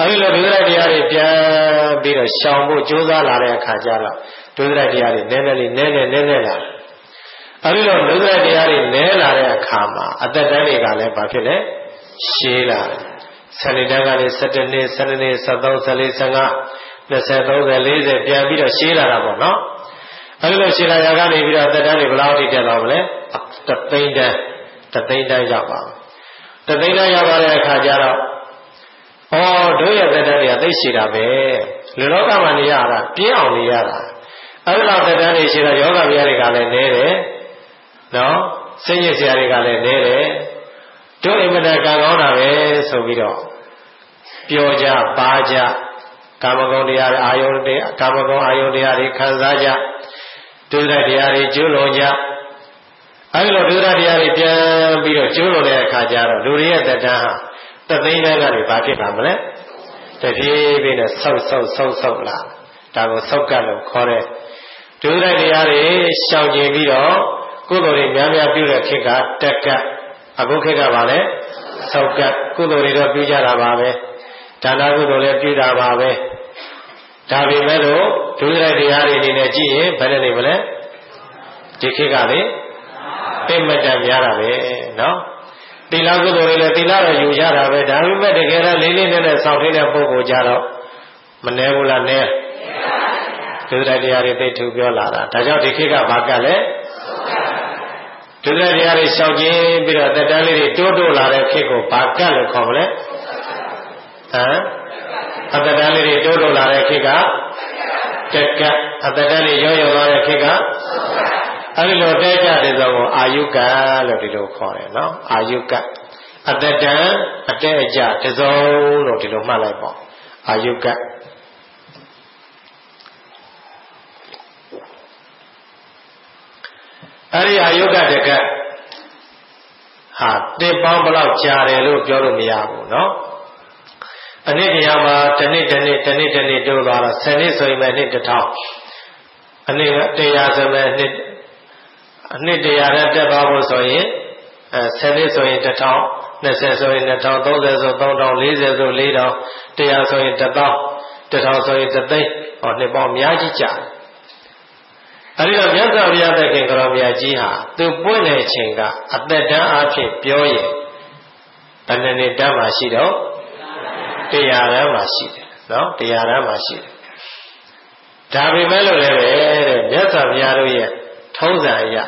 အဲဒီလိုဒုစရိုက်တရားတွေပြန်ပြီးတော့ရှောင်ဖို့ကြိုးစားလာတဲ့အခါကျတော့ဒုစရိုက်တရားတွေနည်းနည်းလာအဲဒီလိုဒုစရိုက်တရားတွေနည်းလာတဲ့အခါမှာအသက်တန်းတွေကလည်းဘာဖြစ်လဲရှည်လာတယ်12တန်းကနေ17နှစ်12နှစ်13 14 15 20 30 40ပြန်ပြီးတော့ရှည်လာတာပေါ့နော်အဲဒီလိုရှည်လာရကနေပြီးတော့အသက်တန်းတွေဘယ်လောက်ထိတက်တော့မလဲတသိန်းတန်းရောက်ပါဘူးတသိန်းတန်းရောက်သွားတဲ့အခါကျတော့တို့ရဲ့သက်တမ်းတွေကသိရှိတာပဲလူလောကမှာနေရတာပြင်းအောင်နေရတာအဲဒီလောက်သက်တမ်းတွေရှိတော့ယောဂဗျာတွေကလည်းနည်းတယ်နော်စိတ်ညစ်စရာတွေကလည်းနည်းတယ်တို့အင်မတန်ကံကောင်းတာပဲဆိုပြီးတော့ပြောကြပါကြကာမဂုဏ်တရားအာယုန်တရားကာမဂုဏ်အာယုန်တရားတွေခံစားကြဒုစရိုက်တရားတွေကျိုးလွန်ကြအဲဒီလိုဒုစရိုက်တရားတွေပြန်ပြီးတော့ကျိုးလွန်တဲ့အခါကျတော့လူတွေရဲ့သက်တမ်းဟာတသိန်းတန်းကနေဘာဖြစ်တာမလဲတဖြည်းဖြည်းနဲ့ဆောက်လာဒါကိုဆောက်ကပ်လို့ခေါ်တဲ့ဒုစရိုက်တရားတွေရှောင်ကျင်ပြီးတော့ကုသိုလ်တွေများများပြုတဲ့ခေတ်ကတက်ကပ်အခုခေတ်ကပါလဲဆောက်ကပ်ကုသိုလ်တွေတော့ပြုကြတာပါပဲဒါနကုသိုလ်လည်းပြုတာပါပဲဒါပေမဲ့လို့ဒုစရိုက်တရားတွေအနေနဲ့ကြည့်ရင်ဘယ်နဲ့နေမလဲဒီခေတ်ကလေအင်မတန်များတာပဲနော်သီလကုသိုလ်တွေလည်းသီလတော့ယူရတာပဲဒါပေမဲ့တကယ်တော့လေးလေးနက်နက်စောင့်ထိတဲ့ပုဂ္ဂိုလ်ကြတော့မနှဲဘူးလားနှဲဒုစရိုက်တရားတွေသိထူပြောလာတာဒါကြောင့်ဒီခေတ်ကဘာကလဲဒုစရိုက်တရားတွေရှောင်ကျဉ်ပြီးတော့တက်တန်းလေးတွေတိုးလာတဲ့ခေတ်ကိုဘာကလို့ခေါ်မလဲအတက်တန်းလေးတွေတိုးလာတဲ့ခေတ်ကတက်ကအတက်တန်းလေးရောသွားတဲ့ခေတ်ကအဲဒီလိုတဲကြတဲ့သောကိုအာယုကလို့ဒီလိုခေါ်တယ်နော်အာယုကအတ္တံအတဲအကြတစုံလို့ဒီလိုမှတ်လိုက်ပေါ့အာယုကအဲဒီအာယုကတကဟာတစ်ပေါင်းဘလောက်ကြာတယ်လို့ပြောလို့မရဘူးနော်အနည်းတရားမှာတစ်နှစ်တိုးသွားတော့10နှစ်ဆိုရင်ပဲနှစ်1000အနည်း100ဆိုရင်နှစ်100နဲ့တက်သွားဖို့ဆိုရင်10နှစ်ဆိုရင်1000 20ဆိုရင်2000 30ဆို3000 40ဆို4000 100ဆိုရင်1000 1000ဆိုရင်1သိန်းဟောနှစ်ပေါင်းအများကြီးကြာအဲဒီတော့မြတ်စွာဘုရားသခင်ကတော်မြတ်ကြီးဟာသူပွင့်တဲ့အချိန်ကအသက်တန်းအဖြစ်ပြောရင်ဘယ်နှစ်တန်းမှရှိတော့100တန်းမှရှိတယ်နော်100တန်းမှရှိတယ်ဒါပေမဲ့လို့လည်းပဲတဲ့မြတ်စွာဘုရားတို့ရဲ့ထုံးစံအရ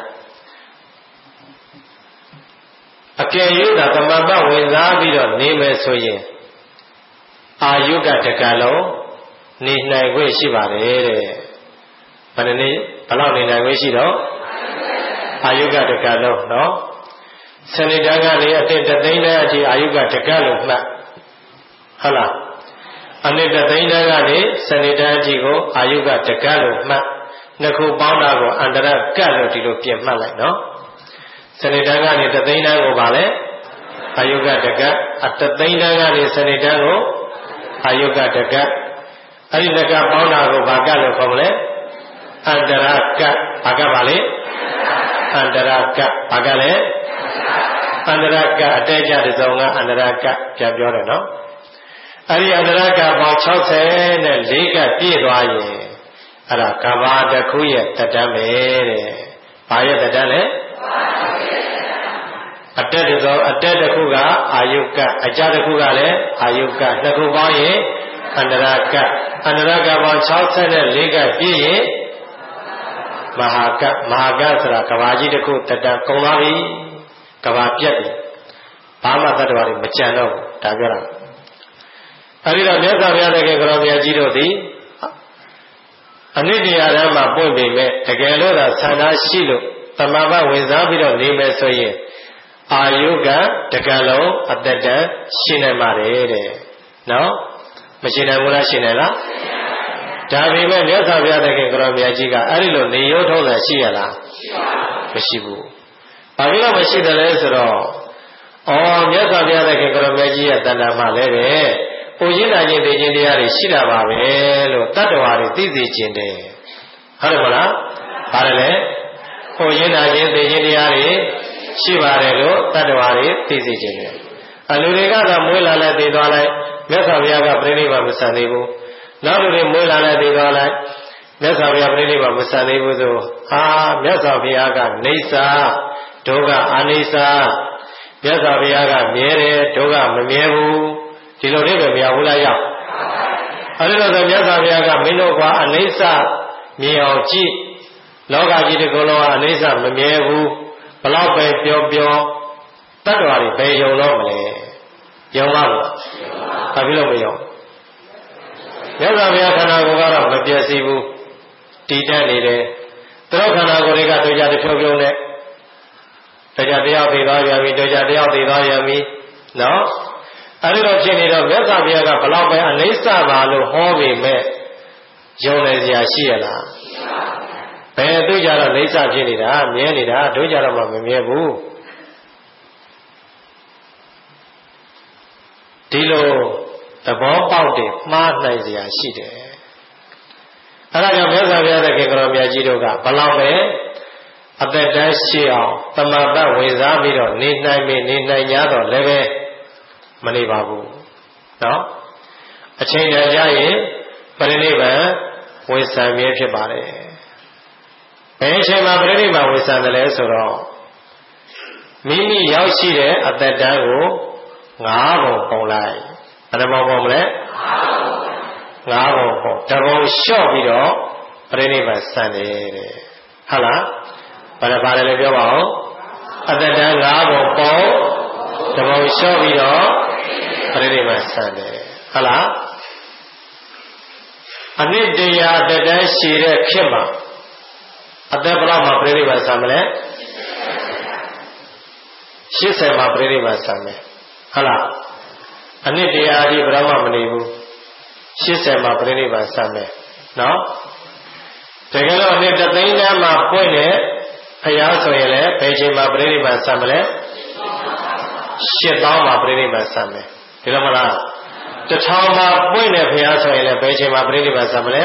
အကယ်၍သာသမ္မာပဝင်စားပြီးတော့နေမယ်ဆိုရင်အာယုကတကလုံးနေနိုင်ခွင့်ရှိပါတယ်တဲ့ဘယ်နည်းဘယ်လောက်နေနိုင်ခွင့်ရှိတော့အာယုကတကလုံးနော်စနေတန်းကနေအတင်းတသိန်းနဲ့အထိအာယုကတကလုံးမှတ်ဟုတ်လားအနည်းတသိန်းတန်းကနေစနေတန်းအထိကိုအာယုကတကလုံးမှတ်နှစ်ခုပေါင်းတာကိုအန္တရကတ်လို့ဒီလိုပြင်မှတ်လိုက်နော်စနေတန်းကနေတသိန်းတန်းကိုပါလဲအာယုကတကတ်အတသိန်းတန်းကနေစနေတန်းကိုအာယုကတကတ်အဲ့ဒီနှစ်ကပေါင်းတာကိုဘာကတ်လို့ခေါ်မလဲအန္တရကတ်ဘာကတ်ပါလဲအန္တရကတ်ဘာကတ်လဲအန္တရကတ်အတဲကြတဲ့စုံကအန္တရကတ်ပြန်ပြောတယ်နော်အဲ့ဒီအန္တရကတ်ပေါင်း64ကတ်ပြည့်သွားရင်အဲ့ဒါကဘာတစ်ခုရဲ့တတန်းပဲတဲ့ဘာရဲ့တတန်းလဲအတက်တစ်ခုကအာယုကအကြတစ်ခုကလည်းအာယုကနှစ်ခုပေါင်းရင်အန္တရကအန္တရကပေါင်း64ကပြည့်ရင်မဟာကဆိုတာကဘာကြီးတစ်ခုတတန်းကုန်သွားပြီကဘာပြတ်ပြီဘာမှတတ္တဝါတွေမကြံတော့ဘူးဒါပြောတာအဲဒီတော့မြတ်စွာဘုရားသခင်ကတော်မြတ်ကြီးတို့သည်အနည်းတရားတန်းမှာပွင့်ပေမဲ့တကယ်လို့သာဆန္ဒရှိလို့တမ္မာပဝင်စားပြီးတော့နေမယ်ဆိုရင်အာယုကတကလုံးအသက်တန်းရှိနိုင်ပါတယ်တဲ့နော်မရှိနိုင်ဘူးလားရှိနိုင်လားဒါပေမဲ့မြတ်စွာဘုရားသခင်ကတော်မြတ်ကြီးကအဲ့ဒီလိုနေရိုးထုံးတာရှိရလားမရှိဘူးဘာဖြစ်လို့မရှိတယ်လဲဆိုတော့မြတ်စွာဘုရားသခင်ကတော်မြတ်ကြီးရဲ့တဏ္ဍာမှာလည်းပဲပူရင်းတာခြင်းသိခြင်းတရားတွေရှိတာပါပဲလို့တတ္တဝါတွေသိစေခြင်းတယ်ဟုတ်တယ်မလားဘာလဲပူရင်းတာခြင်းသိခြင်းတရားတွေရှိပါတယ်လို့တတ္တဝါတွေသိစေခြင်းတယ်လူတွေကသာမွေးလာလဲသိသွားလိုက်မြတ်စွာဘုရားကပြိဋိဘမဆန်သေးဘူးနောက်လူတွေမွေးလာတဲ့ဒီသွားလိုက်မြတ်စွာဘုရားပြိဋိဘမဆန်သေးဘူးဆိုမြတ်စွာဘုရားကနေစာဒုက္ခအနိစ္စမြတ်စွာဘုရားကမြဲတယ်ဒုက္ခမမြဲဘူးဒီလိုလေးပဲမရဘူးလားရောက်အဲဒီလိုဆိုမြတ်စွာဘုရားကမင်းတို့ကအနိစ္စမြင်အောင်ကြည့်လောကကြီးတစ်ခုလုံးကအနိစ္စမမြဲဘူးဘလောက်ပဲပြောတတ္တဝါတွေဘယ်ယုံတော့မလဲယုံပါ့မလားဘာဖြစ်လို့မယုံမြတ်စွာဘုရားခန္ဓာကိုယ်ကတော့မပြည့်စည်ဘူးတည်တတ်နေတယ်သူတို့ခန္ဓာကိုယ်တွေကတို့ကြတစ်ဖြုံဖြုံနဲ့တို့ကြတယောက်သိသွားပြန်ပြီတို့ကြတယောက်သိသွားပြန်ပြီနော်အဲဒီတော့ဖြစ်နေတော့မြတ်စွာဘုရားကဘလောက်ပဲအနိစ္စပါလို့ဟောပေမဲ့ယုံနေစရာရှိရလားဘယ်သူကြတော့အိဋ္ဌဖြစ်နေတာမြဲနေတာတို့ကြတော့မှမမြဲဘူးဒီလိုသဘောပေါက်တယ်မှားနိုင်စရာရှိတယ်အဲဒါကြောင့်မြတ်စွာဘုရားသခင်ကတော်မြတ်ကြီးတို့ကဘလောက်ပဲအသက်တန်းရှိအောင်တမန်ပတ်ဝင်စားပြီးတော့နေနိုင်ကြတော့လည်းပဲမနေပါဘူးနော်အချိန်တန်ကြရင်ပရိနိဗ္ဗာန်ဝင်ဆံမြဲဖြစ်ပါတယ်ဘယ်အချိန်မှာပရိနိဗ္ဗာန်ဝင်ဆံတယ်လဲဆိုတော့မိမိရောက်ရှိတဲ့အသက်တန်းကို၅ပုံပုံလိုက်ဘယ်နှပုံပုံမလဲ၅ပုံပုံတပုံလျှော့ပြီးတော့ပရိနိဗ္ဗာန်ဆံတယ်တဲ့ဟုတ်လားဘာလဲပြောပါဦးအသက်တန်း၅ပုံပုံတပုံလျှော့ပြီးတော့ပရိနိဗ္ဗာန်ဆံတယ်ဟုတ်လားအနည်းတရားတတန်းရှိတဲ့ခေတ်မှာအသက်ဘယ်လောက်မှပရိနိဗ္ဗာန်ဆံမလဲ80မှာပရိနိဗ္ဗာန်ဆံမယ်ဟုတ်လားအနည်းတရားအထိဘယ်တော့မှမနေဘူး80မှာပရိနိဗ္ဗာန်ဆံမယ်နော်တကယ်လို့အနည်း3သိန်းတန်းမှာပွင့်တဲ့ဘုရားဆိုရင်လည်းဘယ်ချိန်မှာပရိနိဗ္ဗာန်ဆံမလဲ8000မှာပရိနိဗ္ဗာန်ဆံမယ်ဒီလိုမလား1000မှာပွင့်တဲ့ဘုရားဆိုရင်လည်းဘယ်ချိန်မှာပရိနိဗ္ဗာန်ဆံမလဲ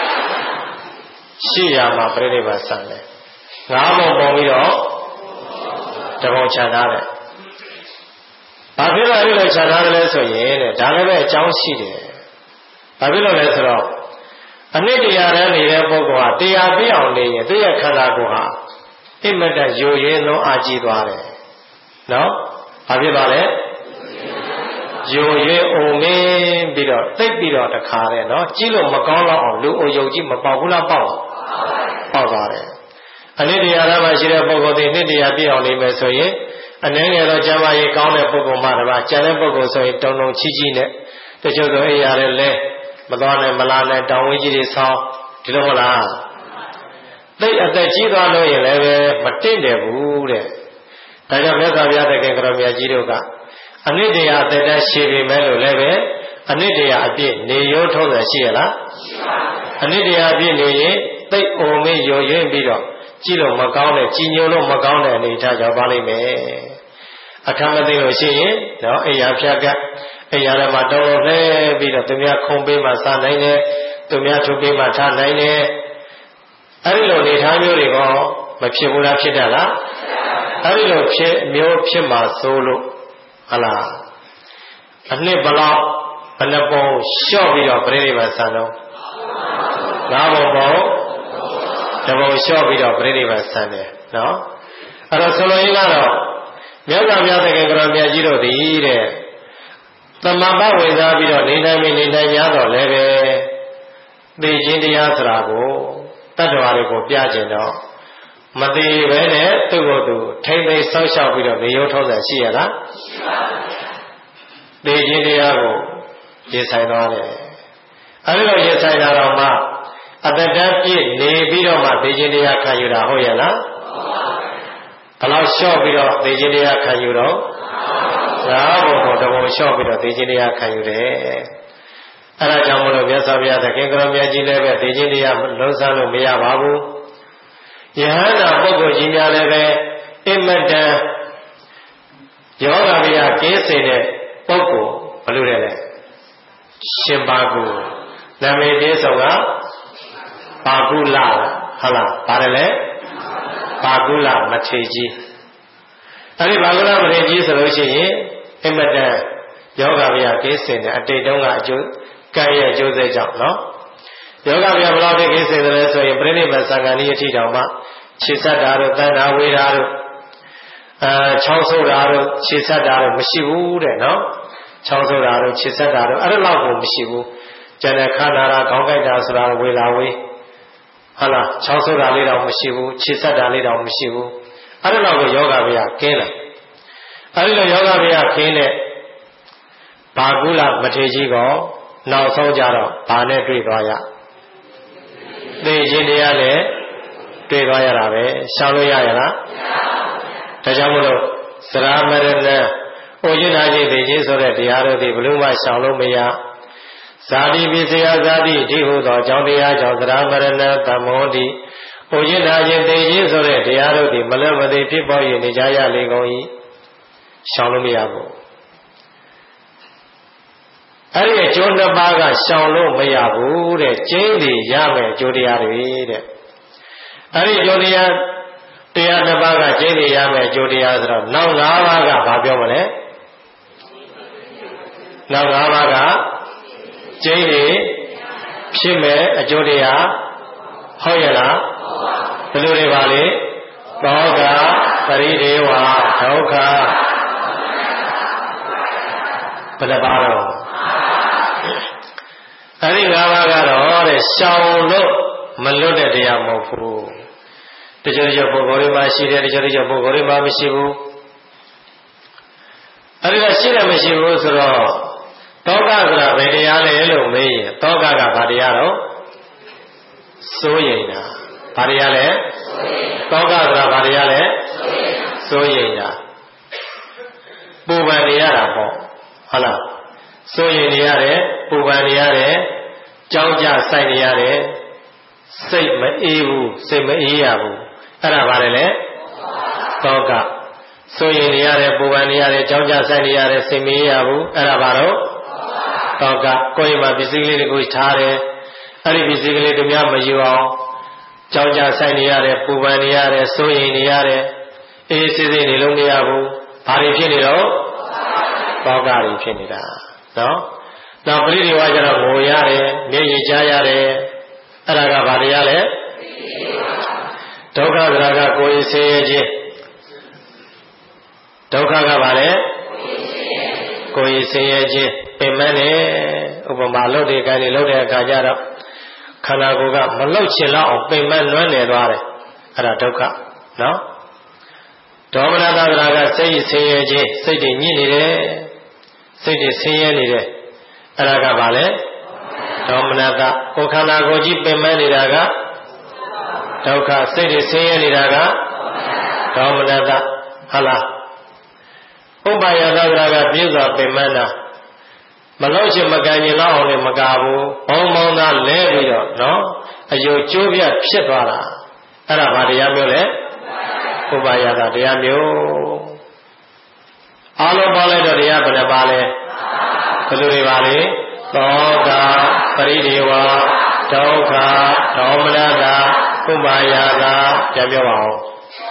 800မှာပြိဋိဘဆံတယ်၅ပုံပုံပြီးတော့တပုံခြံထားတယ်ဘာဖြစ်လို့အဲ့လိုခြံထားတယ်လဲဆိုရင်တဲ့ဒါလည်းပဲအကြောင်းရှိတယ်ဘာဖြစ်လို့လဲဆိုတော့အနည်းတရားတန်းနေတဲ့ပုဂ္ဂိုလ်ဟာတရားပြည့်အောင်နေရင်သူ့ရဲ့ခန္ဓာကိုယ်ဟာအင်မတန်ယိုယွင်းလုံးအားကြီးသွားတယ်နော်ဘာဖြစ်ပါလဲယိုယွင်းအောင်မင်းပြီးတော့သိပ်ပြီးတော့တခါတဲ့နော်ကြီးလို့မကောင်းတော့အောင်လူအိုယုံကြီးမပေါက်ဘူးလားပေါက်သွားတယ်အနည်းတရားတန်းမှာရှိတဲ့ပုဂ္ဂိုလ်တွေနှစ်တရားပြည့်အောင်နေမယ်ဆိုရင်အနည်းငယ်တော့ကျမ်းမာရေးကောင်းတဲ့ပုဂ္ဂိုလ်မှတပါးကျန်တဲ့ပုဂ္ဂိုလ်ဆိုရင်တုံချီနဲ့တချို့ဆိုအိယာလည်းလဲမသွားနဲ့မလာနဲ့တောင်ဝင်းကြီးတွေဆောင်းဒီလိုမလားသိအသက်ကြီးသွားလို့ရင်လည်းပဲမတင့်တယ်ဘူးတဲ့ဒါကြောင့်မြတ်စွာဘုရားသခင်ကတော်မြတ်ကြီးတို့ကအနည်းတရားအသက်တန်းရှည်ပေမဲ့လို့လည်းပဲအနည်းတရားအပြည့်နေရိုးထုံးတယ်ရှိရလားရှိပါဘူးအနည်းတရားအပြည့်နေရင်သိအုံမေးယိုယွင်းပြီးတော့ကြည့်လို့မကောင်းတဲ့ကြည်ညိုလို့မကောင်းတဲ့အနေထားကြောင့်ပါလိမ့်မယ်အခမ်းမသိလို့ရှိရင်နော်အိယာဖြတ်ကအိယာထဲမှာတော်တော်လှဲပြီးတော့သူများခုံပေးမှစားနိုင်တယ်သူများထုတ်ပေးမှထားနိုင်တယ်အဲဒီလိုအနေထားမျိုးတွေကမဖြစ်ဘူးလားဖြစ်တတ်လားအဲဒီလိုဖြစ်မှာစိုးလို့ဟလားအနှစ်ဘလောက်ဘယ်နှပုံလျှော့ပြီးတော့ပြိဋိဘဆံတော့၅ပုံပုံတပုံလျှော့ပြီးတော့ပြိဋိဘဆံတယ်နော်အဲ့တော့ဆိုလိုရင်းကတော့မြတ်စွာဘုရားသခင်ကတော်မြတ်ကြီးတို့သည်တဲ့သမန်ပတ်ဝင်စားပြီးတော့နေနိုင်ကြတော့လည်းပဲသိခြင်းတရားဆိုတာကိုတတ္တဝါတွေကိုပြခြင်းတော့မသိပဲနဲ့သူ့ကိုယ်သူထိမ့်သိမ်းဆောက်ရှောက်ပြီးတော့နေရုံထုံးတယ်ရှိရလားရှိပါဘူးသိခြင်းတရားကိုရင်ဆိုင်သွားတယ်အဲဒီလိုရင်ဆိုင်တာတော့မှအတ္တတပြည့်နေပြီးတော့မှသိခြင်းတရားခံယူတာဟုတ်ရဲ့လားဘယ်လောက်လျှော့ပြီးတော့သိခြင်းတရားခံယူတော့ဒါဘုံတဘုံလျှော့ပြီးတော့သိခြင်းတရားခံယူတယ်အဲဒါကြောင့်မလို့မြတ်စွာဘုရားသခင်ကတော်မြတ်ကြီးလည်းပဲသိခြင်းတရားလုံးစားလို့မရပါဘူးယဟန္တာပုဂ္ဂိုလ်ကြီးများလည်းပဲအင်မတန်ယောဂဗျာကင်းစင်တဲ့ပုဂ္ဂိုလ်ဘယ်လိုလဲရှင်ပါကုနာမည်ပြည့်စုံကပါကုလဟုတ်လားပါတယ်လေပါကုလမထေကြီးအဲဒီပါကုလမထေကြီးဆိုလို့ရှိရင်အင်မတန်ယောဂဗျာကိစ္စတဲ့အတိတ်တုန်းကအကျိုးကံရဲ့အကျိုးစိတ်ကြောင့်နော်ယောဂဗျာဘယ်လောက်ထိကိစ္စတယ်လဲဆိုရင်ပြိဋိဘသံဃာနိယတိတောင်မှခြေဆက်တာတို့တန်တာဝေးတာတို့ချောင်းဆိုးတာတို့ခြေဆက်တာတို့မရှိဘူးတဲ့နော်ချောင်းဆိုးတာတို့ခြေဆက်တာတို့အဲ့ဒါလောက်ကိုမရှိဘူးကျန်တဲ့ခန္ဓာရာခေါင်းကိုက်တာဆိုတာဝေလာဝေးဟုတ်လားချောင်းဆိုးတာလေးတော့မရှိဘူးခြေဆက်တာလေးတော့မရှိဘူးအဲ့ဒါလောက်ကိုယောဂဗျာကင်းတယ်အဲ့ဒီလိုယောဂဗျာကင်းတဲ့ဘာကုလမထေကြီးကနောက်ဆုံးကြတော့ဘာနဲ့တွေ့သွားရသိခြင်းတရားနဲ့တွေ့သွားရတာပဲရှောင်လို့ရရလားဒါကြောင့်မလို့သရမရဏဩဇနာကြီးသိခြင်းဆိုတဲ့တရားတို့ဒီဘလို့မှရှောင်လို့မရဇာတိပိစယဇာတိဒီဟုသောအကြောင်းတရားကြောင့်သရမရဏသမောတိဩဇနာကြီးသိခြင်းဆိုတဲ့တရားတို့ဒီမလွတ်မသေးဖြစ်ပေါ်၍နေကြရလေကုန်၏ရှောင်လို့မရဘူးအဲ့ဒီအကျိုးနှစ်ပါးကရှောင်လို့မရဘူးတဲ့ကျင်းစီရမယ်အကျိုးတရားတွေတဲ့အဲ့ဒီအကျိုးတရားနှစ်ပါးကကျင်းစီရမယ်အကျိုးတရားဆိုတော့နောက်၅ပါးကဘာပြောမလဲနောက်၅ပါးကကျင်းစီဖြစ်မယ်အကျိုးတရားဟုတ်ရဲ့လားဘယ်လိုတွေပါလဲသောကပရိဒေဝဒုက္ခဘယ်နှပါတော့အဲ့ဒီ၅ပါးကတော့တဲ့ရှောင်လို့မလွတ်တဲ့တရားမဟုတ်ဘူးတချို့ပုဂ္ဂိုလ်တွေမှာရှိတယ်တချို့ပုဂ္ဂိုလ်တွေမှာမရှိဘူးအဲ့ဒီကရှိတယ်မရှိဘူးဆိုတော့တောကဆိုတာဘယ်တရားလဲလို့မေးရင်တောကကဘာတရားတော့စိုးရိမ်တာဘာတရားလဲတောကဆိုတာဘာတရားလဲစိုးရိမ်တာပူပန်နေရတာပေါ့ဟုတ်လားစိုးရိမ်နေရတယ်ပူပန်နေရတယ်ကြောက်ကြဆိုင်နေရတယ်စိတ်မအေးဘူးစိတ်မအေးရဘူးအဲ့ဒါဘာလဲလဲတောကစိုးရိမ်နေရတယ်ပူပန်နေရတယ်ကြောက်ကြဆိုင်နေရတယ်စိတ်မအေးရဘူးအဲ့ဒါဘာတော့တောကကိုယ်မှာပစ္စည်းကလေးတွေကိုထားတယ်အဲ့ဒီပစ္စည်းကလေးတွေများမယူအောင်ကြောက်ကြဆိုင်နေရတယ်ပူပန်နေရတယ်စိုးရိမ်နေရတယ်အေးစိစိနေလုံးမရဘူးဘာတွေဖြစ်နေတော့တောကတွေဖြစ်နေတာနော်နောက်ပရိဒီဝါကျတော့ငိုရတယ်မျက်ရည်ကျရတယ်အဲ့ဒါကဘာတရားလဲဒုက္ခသရကကိုယ်ဆင်းရဲခြင်းဒုက္ခကဘာလဲကိုယ်ဆင်းရဲခြင်းပင်မနဲ့ဥပမာလုပ်တဲ့ကံတွေလုပ်တဲ့အခါကျတော့ခန္ဓာကိုယ်ကမလှုပ်ချင်တော့အောင်ပင်မလွမ်းနေသွားတယ်အဲ့ဒါဒုက္ခနော်ဒေါမနတသရကစိတ်ဆင်းရဲခြင်းစိတ်တွေညစ်နေတယ်စိတ်တွေဆင်းရဲနေတယ်အဲ့ဒါကဘာလဲဒေါမနတကိုယ်ခန္ဓာကိုယ်ကြီးပင်မနေတာကဒုက္ခစိတ်တွေဆင်းရဲနေတာကဒေါမနတဟုတ်လားဥပါယသဒရကပြည့်စွာပင်မတာမလို့ချင်မကန်ရင်တော့အောင်လည်းမကဘူးဘုံမောင်းသားလဲပြီးတော့နော်အယုတ်ကျိုးပြဖြစ်သွားတာအဲ့ဒါဘာတရားမျိုးလဲဥပါယသတရားမျိုးအားလုံးပေါင်းလိုက်တော့တရားဘယ်နှပါလဲဘယ်လိုတွေပါလဲသောကပရိဒေဝဒုက္ခဒေါမနတဥပါယသပြန်ပြောပါဦး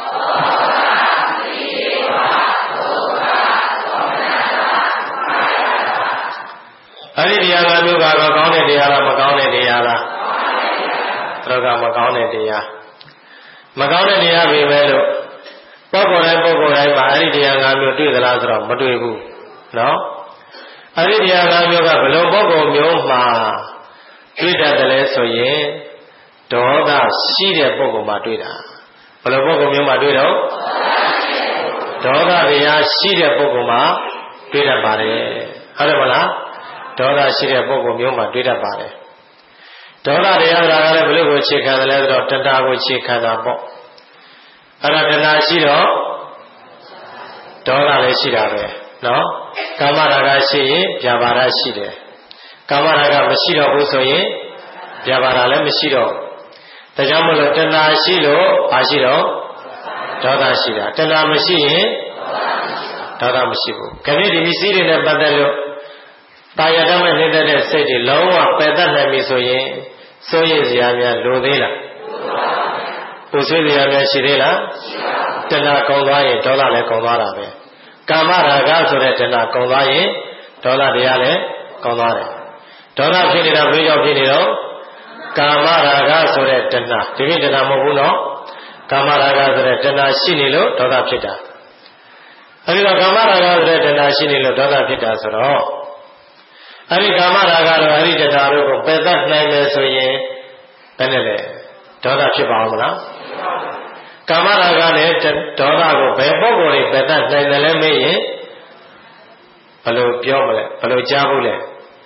အဲ့ဒီတရား၅မျိုးကတော့ကောင်းတဲ့တရားလားမကောင်းတဲ့တရားလားတို့ကမကောင်းတဲ့တရားမကောင်းတဲ့တရားပဲပဲလို့ပုဂ္ဂိုလ်တိုင်းမှာအဲ့ဒီတရား၅မျိုးတွေ့သလားဆိုတော့မတွေ့ဘူးနော်အဲ့ဒီတရား၅မျိုးကဘယ်လိုပုဂ္ဂိုလ်မျိုးမှာတွေ့တတ်တယ်လဲဆိုရင်ဒေါသရှိတဲ့ပုဂ္ဂိုလ်မှာတွေ့တာဘယ်လိုပုဂ္ဂိုလ်မျိုးမှာတွေ့တော့ဒေါသတရားရှိတဲ့ပုဂ္ဂိုလ်မှာတွေ့တတ်ပါတယ်ဟုတ်တယ်မလားဒေါသရှိတဲ့ပုဂ္ဂိုလ်မျိုးမှာတွေ့တတ်ပါတယ်ဒေါသတရားကလည်းဘယ်လိုကိုခြေခံတယ်လဲဆိုတော့တဏှာကိုခြေခံတာပေါ့အဲ့ဒါတဏှာရှိတော့ဒေါသလည်းရှိတာပဲနော်ကာမရာဂရှိရင်ဗျာပါဒရှိတယ်ကာမရာဂမရှိတော့ဘူးဆိုရင်ဗျာပါဒလည်းမရှိတော့ဒါကြောင့်မလို့တဏှာရှိလို့ဘာရှိတော့ဒေါသရှိတာတဏှာမရှိရင်ဒေါသမရှိဘူးခဏဒီပစ္စည်းတွေနဲ့ပတ်သက်လို့တာယာတမဲ့နေတဲ့စိတ်တွေလုံးဝပယ်တတ်နိုင်ပြီဆိုရင်စိုးရိမ်စရာများလိုသေးလားပူဆွေးစရာများရှိသေးလားတဏှာကုန်သွားရင်ဒေါသလည်းကုန်သွားတာပဲကာမရာဂဆိုတဲ့တဏှာကုန်သွားရင်ဒေါသတရားလည်းကောင်းသွားတယ်ဒေါသဖြစ်နေတာဘယ်ကြောင့်ဖြစ်နေတော့ကာမရာဂဆိုတဲ့တဏှာဒီကိတဏှာမဟုတ်ဘူးနော်ကာမရာဂဆိုတဲ့တဏှာရှိနေလို့ဒေါသဖြစ်တာအဲဒီတော့ကာမရာဂဆိုတဲ့တဏှာရှိနေလို့ဒေါသဖြစ်တာဆိုတော့အဲဒီကာမရာဂတော့အဲဒီတဏှာတို့ကိုပယ်တတ်နိုင်မယ်ဆိုရင်ဘယ်နဲ့လဲဒေါသဖြစ်ပါဦးမလားကာမရာဂနဲ့ဒေါသကိုဘယ်ပုဂ္ဂိုလ်တွေပယ်တတ်နိုင်တယ်လဲမေးရင်ဘယ်လိုပြောမလဲဘယ်လိုကြားဖို့လဲ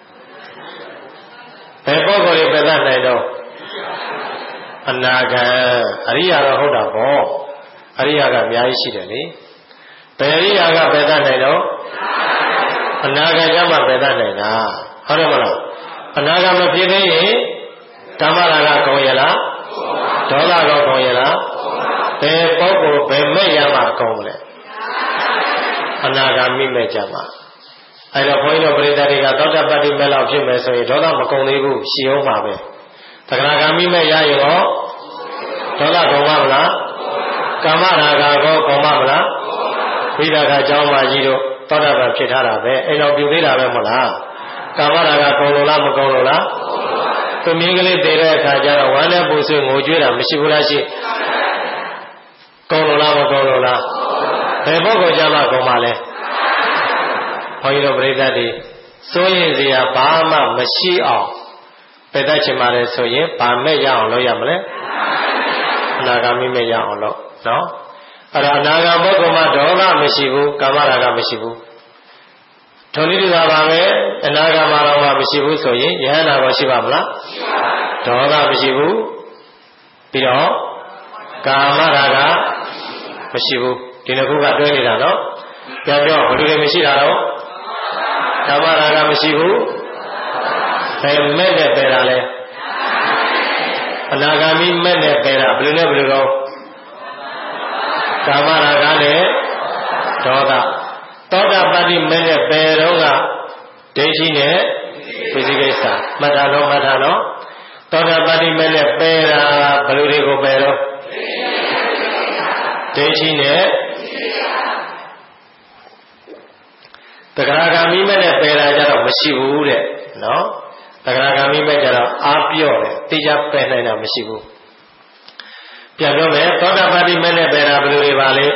ဘယ်ပုဂ္ဂိုလ်တွေပယ်တတ်နိုင်တော့အနာဂံအရိယာတော့ဟုတ်တာပေါ့အရိယာကအများကြီးရှိတယ်လေဘယ်အရိယာကပယ်တတ်နိုင်တော့အနာဂံကျမှပယ်တတ်နိုင်တာဟုတ်တယ်မလားအနာဂံမဖြစ်သေးရင်ကာမရာဂကုန်ရလားဒေါသကောကုန်ရလားဘယ်ပုဂ္ဂိုလ်ဘယ်မဲ့ရမှာကုန်မလဲအနာဂါမိမဲ့ကြမှာအဲ့တော့ဘုန်းကြီးတို့ပရိသတ်တွေကသောတာပတ္တိမဲ့လောက်ဖြစ်မယ်ဆိုရင်ဒေါသမကုန်သေးဘူးရှိအောင်ပါပဲသက္ကရာဂါမိမဲ့ရရင်ရောဒေါသကုန်ပါမလားကာမရာဂကောကုန်ပါမလားဝိဒါကအကြောင်းပါကြီးတို့သောတာပန်ဖြစ်ထားတာပဲအဲ့တော့ပြုသေးတာပဲမဟုတ်လားကာမရာဂကုန်လို့လားမကုန်လို့လားသူမြင်းကလေးတည်တဲ့အခါကျတော့ဝမ်းနဲ့ပူဆွေးငိုကြွေးတာမရှိဘူးလားရှိကုန်လို့လားမကုန်လို့လားဘယ်ပုဂ္ဂိုလ်ကြမှာကုန်ပါလဲဘုန်းကြီးတို့ပရိသတ်တွေစိုးရင်စရာဘာမှမရှိအောင်ပယ်တတ်ချင်ပါလေဆိုရင်ဗာမဲ့ရအောင်လုပ်ရမလဲအနာဂါမိမဲ့ရအောင်လုပ်နော်အဲ့ဒါအနာဂါပုဂ္ဂိုလ်မှာဒေါသမရှိဘူးကာမရာဂမရှိဘူးထိုနည်းတူပါပဲအနာဂါမှာတော့မရှိဘူးဆိုရင်ယဟန္တာကိုရှိပါမလားဒေါသမရှိဘူးပြီးတော့ကာမရာဂမရှိဘူးဒီနှစ်ခုကတွဲနေတာနော်ပြန်ပြောဘယ်လိုလဲမရှိတာတော့ကာမရာဂမရှိဘူးဘယ်မဲ့နဲ့ပယ်တာလဲအနာဂါမိမဲ့နဲ့ပယ်တာဘယ်လိုလဲဘယ်လိုတော့ကာမရာဂနဲ့ဒေါသသောတာပတ္တိမဲ့နဲ့ပယ်တော့ကဒိဋ္ဌိနဲ့ဝိသိကိစ္စမှတ်တာတော့သောတာပတ္တိမဲ့နဲ့ပယ်တာဘယ်လိုတွေကိုပယ်တော့ဒိဋ္ဌိနဲ့သက္ကရာဂါမိမဲ့နဲ့ပယ်တာကြတော့မရှိဘူးတဲ့နော်သက္ကရာဂါမိမဲ့ကြတော့အားပြော့တယ်သိကြပယ်နိုင်တာမရှိဘူးပြန်ပြောမယ်သောတာပတ္တိမဲ့နဲ့ပယ်တာဘယ်လိုတွေပါလဲ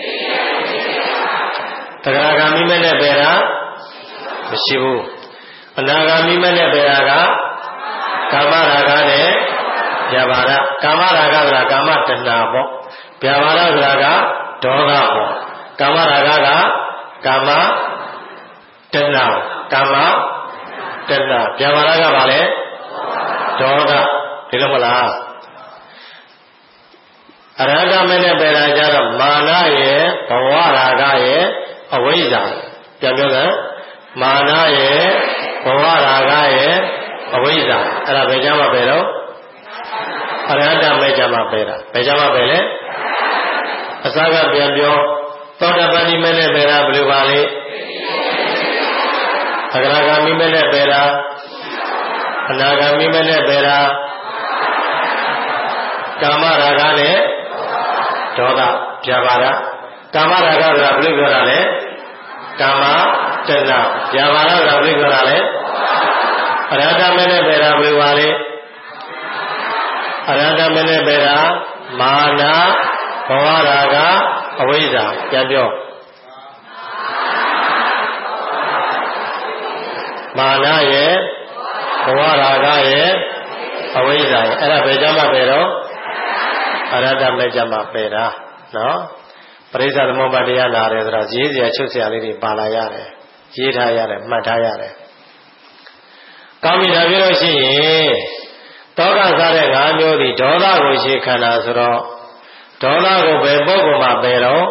သက္ကရာဂါမိမဲ့နဲ့ပယ်တာမရှိဘူးအနာဂါမိမဲ့နဲ့ပယ်တာကကာမရာဂနဲ့ဗျာပါဒကာမရာဂဆိုတာကာမတဏှာပေါ့ဗျာပါဒဆိုတာကဒေါသပေါ့ကာမရာဂကကာမတဏှာကာမတဏှာဗျာပါဒကဘာလဲဒေါသဒီလိုမလားအရဟတမနဲ့ပယ်တာကြတော့မာနရဲ့ဘဝရာဂရဲ့အဝိဇ္ဇာပြန်ပြောကမာနရဲ့ဘဝရာဂရဲ့အဝိဇ္ဇာအဲ့ဒါဘယ်ကြမှာပယ်တော့အရဟတမေကြမှာပယ်တာဘယ်ကြမှာပယ်လဲအစကပြန်ပြောသောတာပတ္တိမေနဲ့ပယ်တာဘယ်လိုပါလဲသက္ကရာဂါမိမေနဲ့ပယ်တာအနာဂါမိမေနဲ့ပယ်တာကာမရာဂနဲ့ဒေါသဗျာပါဒကာမရာဂဆိုတာဘယ်လိုပြောတာလဲကာမတဏှာဗျာပါဒဆိုတာဘယ်လိုပြောတာလဲအရဟတမေနဲ့ပယ်တာဘယ်လိုပါလဲအရဟတမေနဲ့ပယ်တာမာနဘဝရာဂအဝိဇ္ဇာပြန်ပြောမာနရဲ့ဘဝရာဂရဲ့အဝိဇ္ဇာရဲ့အဲ့ဒါဘယ်ကြမှာပယ်တော့အရဟတမေကြမှာပယ်တာနော်ပရိစ္ဆသမုပ္ပါဒတရားလာတယ်ဆိုတော့ရေးစရာချုပ်စရာလေးတွေပါလာရတယ်ရေးထားရတယ်မှတ်ထားရတယ်ကောင်းပြီဒါပြောလို့ရှိရင်တောကစားတဲ့၅မျိုးဒီဒေါသကိုရှေ့ခံတာဆိုတော့ဒေါသကိုဘယ်ပုဂ္ဂိုလ်မှပယ်တော့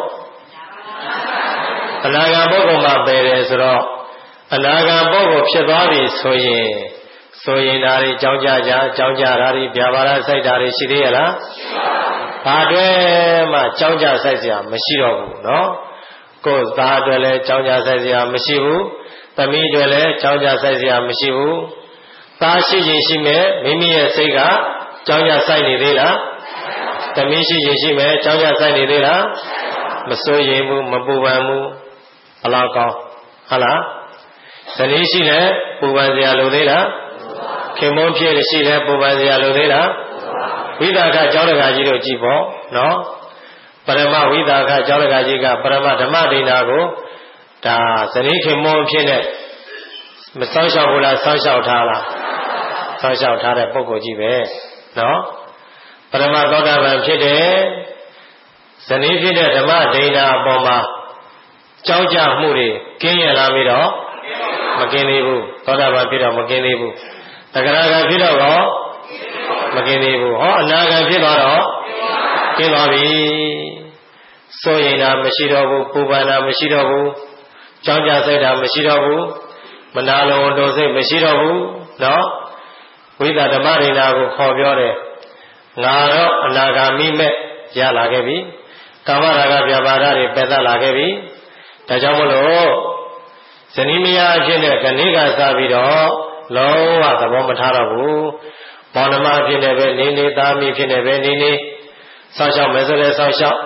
အနာဂံပုဂ္ဂိုလ်မှပယ်တယ်ဆိုတော့အနာဂံပုဂ္ဂိုလ်ဖြစ်သွားပြီဆိုရင်ဒါတွေကြောင်းကြတာတွေဗျာပါဒစိုက်တာတွေရှိသေးရလားဘာတွေမှကြောင်းကြစိုက်စရာမရှိတော့ဘူးနော်ကိုယ်သားတွေလည်းကြောင်းကြစိုက်စရာမရှိဘူးသမီးတွေလည်းကြောင်းကြစိုက်စရာမရှိဘူးသားရှိရင်ရှိမယ်မိမိရဲ့စိတ်ကကြောင်းကြစိုက်နေသေးလားသမီးရှိရင်ရှိမယ်ကြောင်းကြစိုက်နေသေးလားမစိုးရိမ်ဘူးမပူပန်ဘူးဘလောက်ကောင်းဟုတ်လားဇနီးရှိလဲပူပန်စရာလိုသေးလားခင်မုန်းဖြစ်ရှိလဲပူပန်စရာလိုသေးလားဝိသကကျောင်းတကာကြီးတို့ကြည့်ပေါ့နော်ပရမဝိသကကျောင်းတကာကြီးကပရမဓမ္မဒိနာကိုဒါဇနီးခင်မုန်းဖြစ်နဲ့မစောင့်ရှောက်ဘူးလားစောင့်ရှောက်ထားလားစောင့်ရှောက်ထားတဲ့ပုဂ္ဂိုလ်ကြီးပဲနော်ပရမသောတာပန်ဖြစ်တယ်ဇနီးဖြစ်တဲ့ဓမ္မဒိနာအပေါ်မှာကြောက်ကြမှုတွေကင်းရလာပြီးတော့မကင်းသေးဘူးသောတာပန်ဖြစ်တော့မကင်းသေးဘူးတဂရဂံဖြစ်တော့ရောမကင်းသေးဘူးဟောအနာဂံဖြစ်သွားတော့ကင်းသွားပြီစိုးရိမ်တာမရှိတော့ဘူးပူပန်တာမရှိတော့ဘူးကြောက်ကြစိတ်တာမရှိတော့ဘူးမနာလိုတိုစိတ်မရှိတော့ဘူးနော်ဝိသဓမ္မဒိနာကိုခေါ်ပြောတယ်ငါတော့အနာဂါမိမဲ့ရလာခဲ့ပြီကာမရာဂဗျာပါဒတွေပယ်သလာခဲ့ပြီဒါကြောင့်မလို့ဇနီးမယားအဖြစ်နဲ့ခဏိကစားပြီးတော့လုံးဝသဘောမထားတော့ဘူးမောင်နှမအဖြစ်နဲ့ပဲနေနေသားမိဖြစ်နဲ့ပဲနေနေစောင့်ရှောက်မယ်ဆိုလဲစောင့်ရှောက်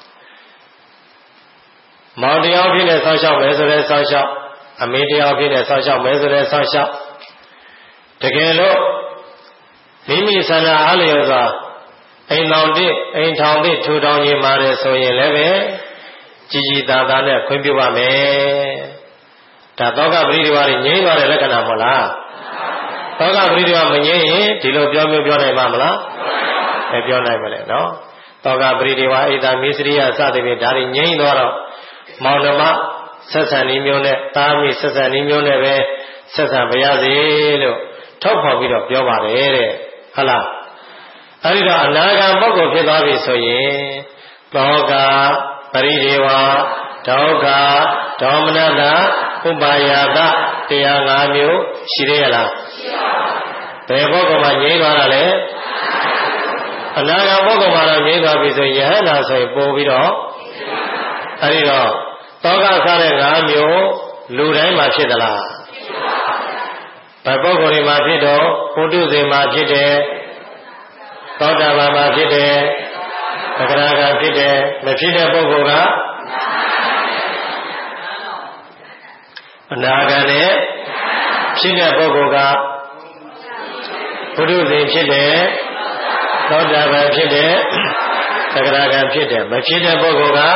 မောင်တရားဖြစ်နဲ့စောင့်ရှောက်မယ်ဆိုလဲစောင့်ရှောက်အမေတရားဖြစ်နဲ့စောင့်ရှောက်မယ်ဆိုလဲစောင့်ရှောက်တကယ်လို့မိမိဆန္ဒအားလျော်စွာအိမ်ထောင်တစ်ထူထောင်ရင်ပါတယ်ဆိုရင်လည်းပဲကြည်ကြည်သာသာနဲ့ခွင့်ပြုပါမယ်ဒါသောကပရိဒီဝါတွေငြိမ်းသွားတဲ့လက္ခဏာမဟုတ်လားသောကပရိဒီဝါမငြိမ်းရင်ဒီလိုပြောနိုင်မှာမလားမပြောနိုင်ပါနဲ့နော်သောကပရိဒီဝါဣဒာမိစရိယစသဖြင့်ဒါတွေငြိမ်းသွားတော့မောင်နှမဆက်ဆံနည်းမျိုးနဲ့တားမိဆက်ဆံနည်းမျိုးနဲ့ပဲဆက်ဆံပါရစေလို့ထောက်ဖော်ပြီးတော့ပြောပါတယ်တဲ့ဟုတ်လားအဲဒီတော့အနာဂံပုဂ္ဂိုလ်ဖြစ်သွားပြီဆိုရင်သောကပရိဒေဝဒုက္ခဒေါမနတဥပါယတတရား၅မျိုးရှိသေးရလားရှိပါဘူးဘယ်ပုဂ္ဂိုလ်မှငြိမ်းသွားတာလဲအနာဂံပုဂ္ဂိုလ်မှတော့ငြိမ်းသွားပြီဆိုရင်ယဟန္တာဆိုရင်ပို့ပြီးတော့အဲဒီတော့သောကစားတဲ့၅မျိုးလူတိုင်းမှာဖြစ်သလားဘယ်ပုဂ္ဂိုလ်တွေမှာဖြစ်တော့ပုထုဇဉ်မှာဖြစ်တယ်သောတာပန်မှာဖြစ်တယ်သဂရဂံဖြစ်တယ်မဖြစ်တဲ့ပုဂ္ဂိုလ်ကအနာဂံနဲ့ဖြစ်တဲ့ပုဂ္ဂိုလ်ကပုထုဇဉ်ဖြစ်တယ်သောတာပန်ဖြစ်တယ်သဂရဂံဖြစ်တယ်မဖြစ်တဲ့ပုဂ္ဂိုလ်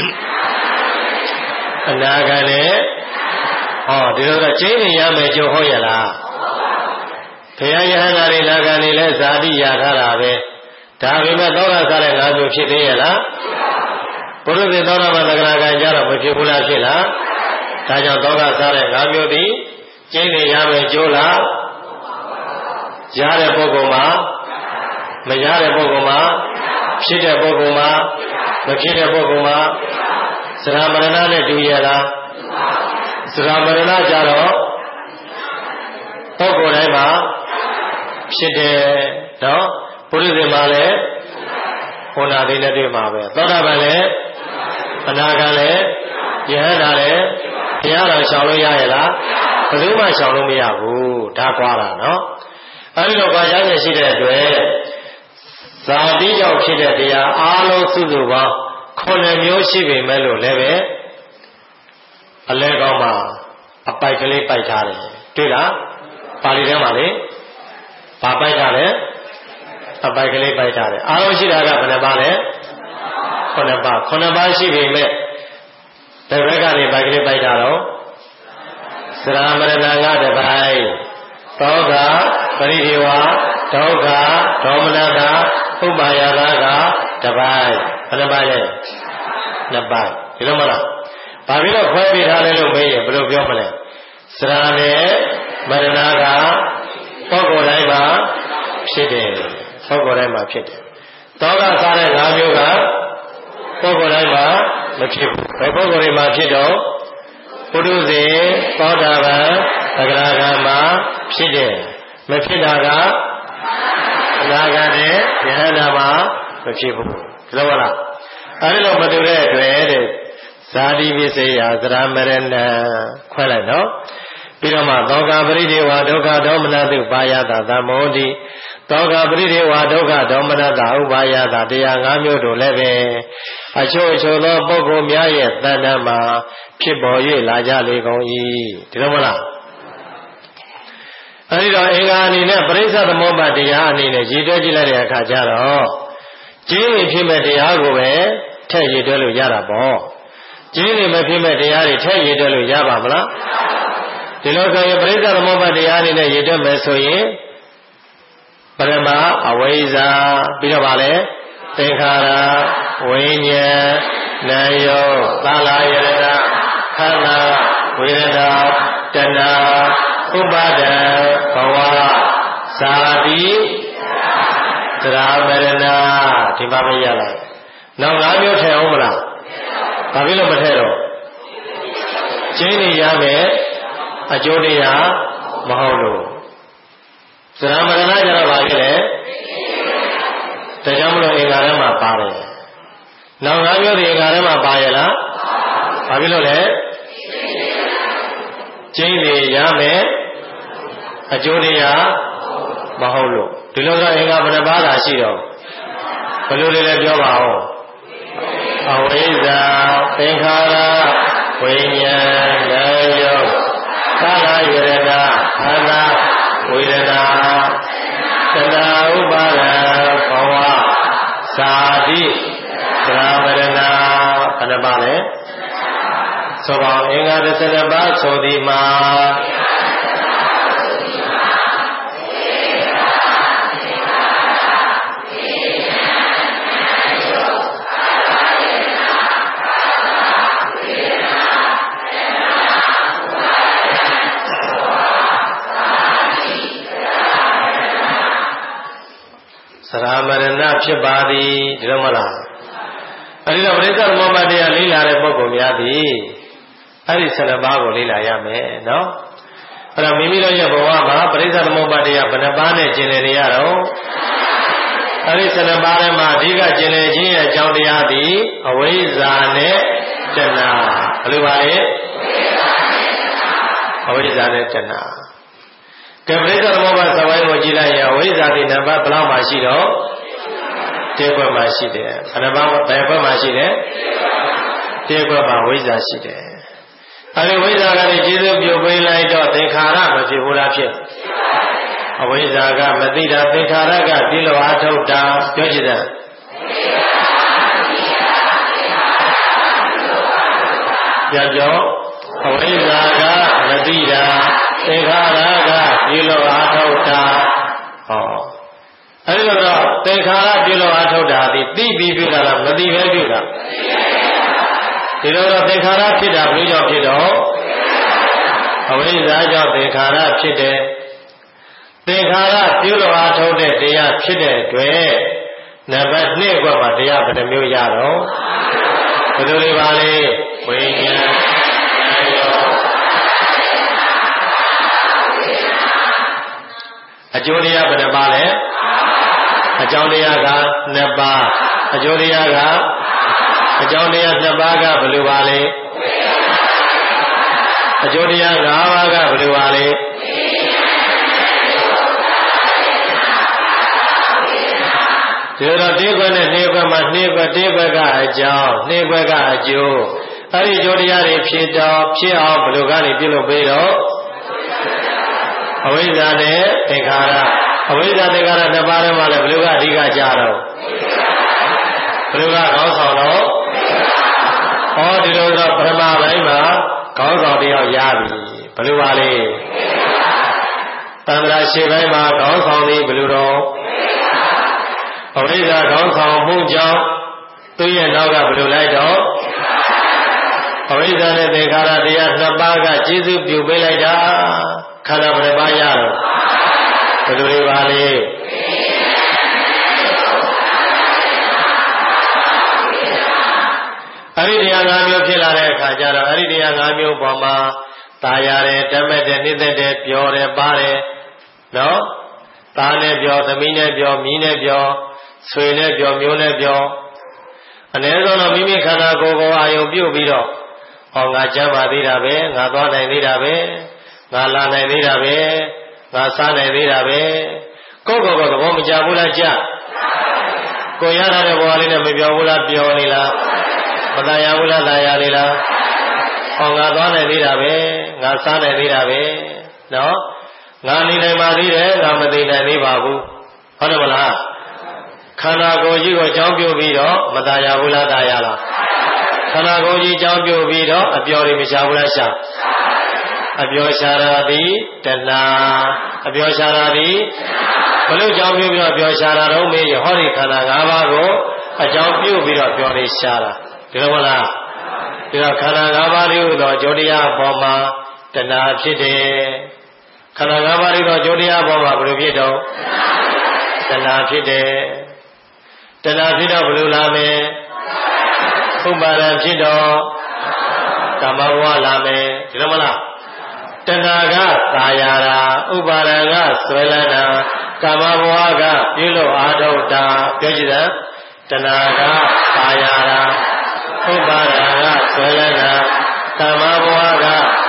ကအနာဂံနဲ့ဟောဒီလိုတော့ကျင်းနေရမယ်ကြို့ဟုတ်ရလားဘုရားယဟန္တာတွေနာဂံတွေလည်းဇာတိရထားတာပဲဒါပေမဲ့သောကစားတဲ့၅မျိုးဖြစ်သေးရဲ့လားပုရုဇဉ်သောတာပန်သဂရဂံကြတော့မဖြစ်ဘူးလားဖြစ်လားဒါကြောင့်သောကစားတဲ့၅မျိုးသည်ကျင်းနေရမယ်ကြိုးလားရတဲ့ပုဂ္ဂိုလ်မှာမရတဲ့ပုဂ္ဂိုလ်မှာဖြစ်တဲ့ပုဂ္ဂိုလ်မှာမဖြစ်တဲ့ပုဂ္ဂိုလ်မှာသရမရဏနဲ့တူရလားသရမရဏကြတော့ပုဂ္ဂိုလ်တိုင်းမှာဖြစ်တယ်နော်ပုရိသေမှာလည်းခန္ဓာလေးနဲ့တွေ့မှာပဲသောတာပန်လည်းအနာဂံလည်းယဟန္တာလည်းဘုရားတော်ရှောင်လို့ရရဲ့လားဘယ်သူမှရှောင်လို့မရဘူးဒါကွာတာနော်အဲဒီလိုကွာခြားချက်ရှိတဲ့အတွက်ဇာတိကြောင့်ဖြစ်တဲ့တရားအားလုံးစုစုပေါင်း9မျိုးရှိပေမဲ့လို့လည်းပဲအလဲကောင်းမှာအပိုက်ကလေးပိုက်ထားတယ်တွေ့လားပါဠိထဲမှာလေဘာပိုက်ထားလဲအပိုက်ကလေးပိုက်ထားတယ်အားလုံးရှိတာကဘယ်နှပါလဲ9ပါးရှိပေမဲ့ဒီဘက်ကနေပိုက်ကလေးပိုက်ထားတော့သရမရဏငါတစ်ပိုက်သောကပရိဒေဝဒုက္ခဒေါမနတဥပါယတာကတစ်ပိုက်ဘယ်နှပါလဲ2ပိုက်ဒီလိုမလားဘာဖြစ်လို့ခွဲပေးထားလဲလို့မေးရင်ဘယ်လိုပြောမလဲသရနဲ့မရဏကပုဂ္ဂိုလ်တိုင်းမှာဖြစ်တယ်ပုဂ္ဂိုလ်တိုင်းမှာဖြစ်တယ်သောကစားတဲ့၅မျိုးကပုဂ္ဂိုလ်တိုင်းမှာမဖြစ်ဘူးဘယ်ပုဂ္ဂိုလ်တွေမှာဖြစ်တော့ပုထုဇဉ်သောတာပန်သဂရဂံမှာဖြစ်တယ်မဖြစ်တာကအနာဂတ်နဲ့ယဟန္တာမှာမဖြစ်ဘူးဒီလိုလားအဲဒီလိုမတူတဲ့အတွက်တဲ့ဇာတိပစ္စယသရမရဏခွဲလိုက်နော်ပြီးတော့မှသောကပရိဒေဝဒုက္ခဒေါမနတုပါယတာသမောတိသောကပရိဒေဝဒုက္ခဒေါမနတဥပါယတာတရား၅မျိုးတို့လည်းပဲအချို့သောပုဂ္ဂိုလ်များရဲ့တဏ္ဍာမှာဖြစ်ပေါ်၍လာကြလေကုန်၏ဒီလိုမလားအဲဒီတော့အင်္ဂါအနေနဲ့ပရိစ္ဆသမုပ္ပါတရားအနေနဲ့ရည်တွဲကြည့်လိုက်တဲ့အခါကျတော့ကျင်းနေဖြစ်မဲ့တရားကိုပဲထည့်ရည်တွဲလို့ရတာပေါ့ကျင်းနေမဖြစ်မဲ့တရားတွေထည့်ရည်တွဲလို့ရပါမလားဒီလိုဆိုရင်ပရိစ္ဆသမုပ္ပါတရားအနေနဲ့ရည်တွဲမယ်ဆိုရင်ပရမအဝိဇ္ဇာပြီးတော့ဗာလဲသင်္ခါရဝိညာဉ်နာယောသာလယရဏခန္ဓာဝေဒနာတဏှာဥပါဒံဘဝဇာတိသရမရဏဒီမှာမရလားနောက်၅မျိုးထည့်အောင်မလားဘာဖြစ်လို့မထည့်တော့ကျင်းနေရမယ်အကျိုးတရားမဟုတ်လို့သရမရဏကျတော့ဘာဖြစ်လဲဒါကြောင့်မလို့အင်္ဂါထဲမှာပါတယ်နောက်၅မျိုးဒီအင်္ဂါထဲမှာပါရလားဘာဖြစ်လို့လဲကျင်းနေရမယ်အကျိုးတရားမဟုတ်လို့ဒီလိုတော့အင်္ဂါဘယ်နှပါးသာရှိတော့ဘယ်လိုလဲပြောပါဦးအဝိဇ္ဇာသင်္ခါရဝိညာဉ်နာယောသာလယရဏခန္ဓာဝေဒနာတဏှာဥပါဒံဘဝဇာတိသရမရဏဘယ်နှပါလဲဆိုပါအင်္ဂါ12ပါးဆိုသည်မှာသရမရဏဖြစ်ပါသည်ဒီလိုမလားအဲဒီတော့ပရိစ္ဆေသမုပ္ပါတရားလေ့လာတဲ့ပုဂ္ဂိုလ်များသည်အဲဒီ12ပါးကိုလေ့လာရမယ်နော်အဲ့တော့မိမိတို့ရဲ့ဘဝမှာပရိစ္ဆေသမုပ္ပါတရားဘယ်နှပါးနဲ့ကျင်လည်နေရတော့အဲဒီ12ပါးထဲမှာအဓိကကျင်လည်ခြင်းရဲ့အကြောင်းတရားသည်အဝိဇ္ဇာနဲ့တဏှာဘယ်လိုပါလဲအဝိဇ္ဇာနဲ့တဏှာကပရိစ္ဆေသမုပ္ပါသဝိုင်းကိုကြည့်လိုက်ရင်အဝိဇ္ဇာတိနံပါတ်ဘယ်လောက်မှရှိတော့တေဘွက်မှာရှိတယ်ဘယ်နှပါးဘယ်ဘွက်မှာရှိတယ်တေဘွက်မှာဝိဇ္ဇာရှိတယ်အဲဒီဝိဇ္ဇာကလည်းကျေစုပြုတ်ပေးလိုက်တော့သင်္ခါရမဖြစ်ဘူးလားဖြစ်အဝိဇ္ဇာကမသိတာသင်္ခါရကဒီလိုအားထုတ်တာပြောကြည့်တယ်ပြောအဝိဇ္ဇာကမသိတာသင်္ခါရကဒီလိုအားထုတ်တာဟောအဲဒီတော့သင်္ခါရဒီလိုအားထုတ်တာဒီသိပြီးပြုတာလားမသိပဲပြုတာဒီလိုတော့သင်္ခါရဖြစ်တာဘယ်လိုကြောင့်ဖြစ်တော့အဝိဇ္ဇာကြောင့်သင်္ခါရဖြစ်တယ်သင်္ခါရပြုလို့အားထုတ်တဲ့တရားဖြစ်တဲ့အတွက်နံပါတ်2ကမှတရားဘယ်နှမျိုးရတော့ဘယ်လိုလဲပါလဲဝိညာဉ်အကျိုးတရားဘယ်နှပါလဲအကြောင်းတရားက2ပါးအကျိုးတရားကအကြောင်းတရား2ပါးကဘယ်လိုပါလဲအကျိုးတရား5ပါးကဘယ်လိုပါလဲဒီတော့တေခွက်နဲ့နေခွက်မှာနေခွက်တေခွက်ကအကြောင်းနေခွက်ကအကျိုးအဲ့ဒီအကျိုးတရားတွေဖြစ်တော့ဖြစ်အောင်ဘယ်လိုကနေပြုလုပ်ပေးတော့အဝိဇ္ဇာနဲ့သင်္ခါရအဝိဇ္ဇာသင်္ခါရ2ပါးထဲမှာလည်းဘယ်လိုကအဓိကကြတော့ဘယ်လိုကခေါင်းဆောင်တော့ဟောဒီလိုတော့ပထမပိုင်းမှာခေါင်းဆောင်တယောက်ရပြီဘယ်လိုပါလဲတန္တရာရှေ့ပိုင်းမှာခေါင်းဆောင်သည်ဘယ်လိုတော့အဝိဇ္ဇာခေါင်းဆောင်မှုကြောင့်သူရဲ့နောက်ကဘယ်လိုလိုက်တော့အဝိဇ္ဇာနဲ့သင်္ခါရတရား2ပါးကကျေစုပြုပေးလိုက်တာခန္ဓာဘယ်ပါးရတော့ဘယ်လိုတွေပါလဲအဲ့ဒီတရား၅မျိုးဖြစ်လာတဲ့အခါကျတော့အဲ့ဒီတရား၅မျိုးပေါ်မှာตาရတယ်တတ်မဲ့တဲ့နှိမ့်သက်တဲ့ပြောတယ်ပါတယ်နော်သားနဲ့ပြောသမီးနဲ့ပြောမြီးနဲ့ပြောဆွေနဲ့ပြောမျိုးနဲ့ပြောအနည်းဆုံးတော့မိမိခန္ဓာကိုယ်ကိုအာယုံပြုတ်ပြီးတော့ဟောငါကြမ်းပါသေးတာပဲငါသွားနိုင်သေးတာပဲငါလာနိုင်သေးတာပဲငါစားနိုင်သေးတာပဲကိုယ့်ကိုယ်ကသဘောမကျဘူးလားကြကိုရထားတဲ့ဘဝလေးနဲ့မပြောဘူးလားပြောနေလားမတန်ရဘူးလားတန်ရလေလားဟောငါသွားနိုင်သေးတာပဲငါစားနိုင်သေးတာပဲနော်ငါနေနိုင်ပါသေးတယ်ငါမသိနိုင်သေးပါဘူးဟုတ်တယ်မလားခန္ဓာကိုယ်ကြီးကိုကြောင်းပြုပြီးတော့မตายရဘူးလားตายရလားခန္ဓာကိုယ်ကြီးကြောင်းပြုပြီးတော့အပျော်တွေမရှာဘူးလားရှာအပျော်ရှာတာသည်တဏှာအပျော်ရှာတာသည်ဘလို့ကြောင်းပြုပြီးတော့ပျော်ရှာတာတော့မေးရဟောဒီခန္ဓာ၅ပါးကိုအကြောင်းပြုပြီးတော့ပျော်နေရှာတာဒီလိုမလားဒီတော့ခန္ဓာ၅ပါးလေးဟူသောအကျိုးတရားအပေါ်မှာတဏှာဖြစ်တယ်ခန္ဓာ၅ပါးလေးသောအကျိုးတရားအပေါ်မှာဘယ်လိုဖြစ်တော့တဏှာဖြစ်တယ်တဏှာဖြစ်တော့ဘယ်လိုလာမလဲဥပါဒံဖြစ်တော့ကာမဘဝလာမယ်ဒီလိုမလားတဏှာကသာယာတာဥပါဒံကဆွဲလန်းတာကာမဘဝကပြုလို့အာထုတ်တာပြောကြည့်တယ်တဏှာကသာယာတာဥပါဒံကဆွဲလန်းတာကာမဘဝက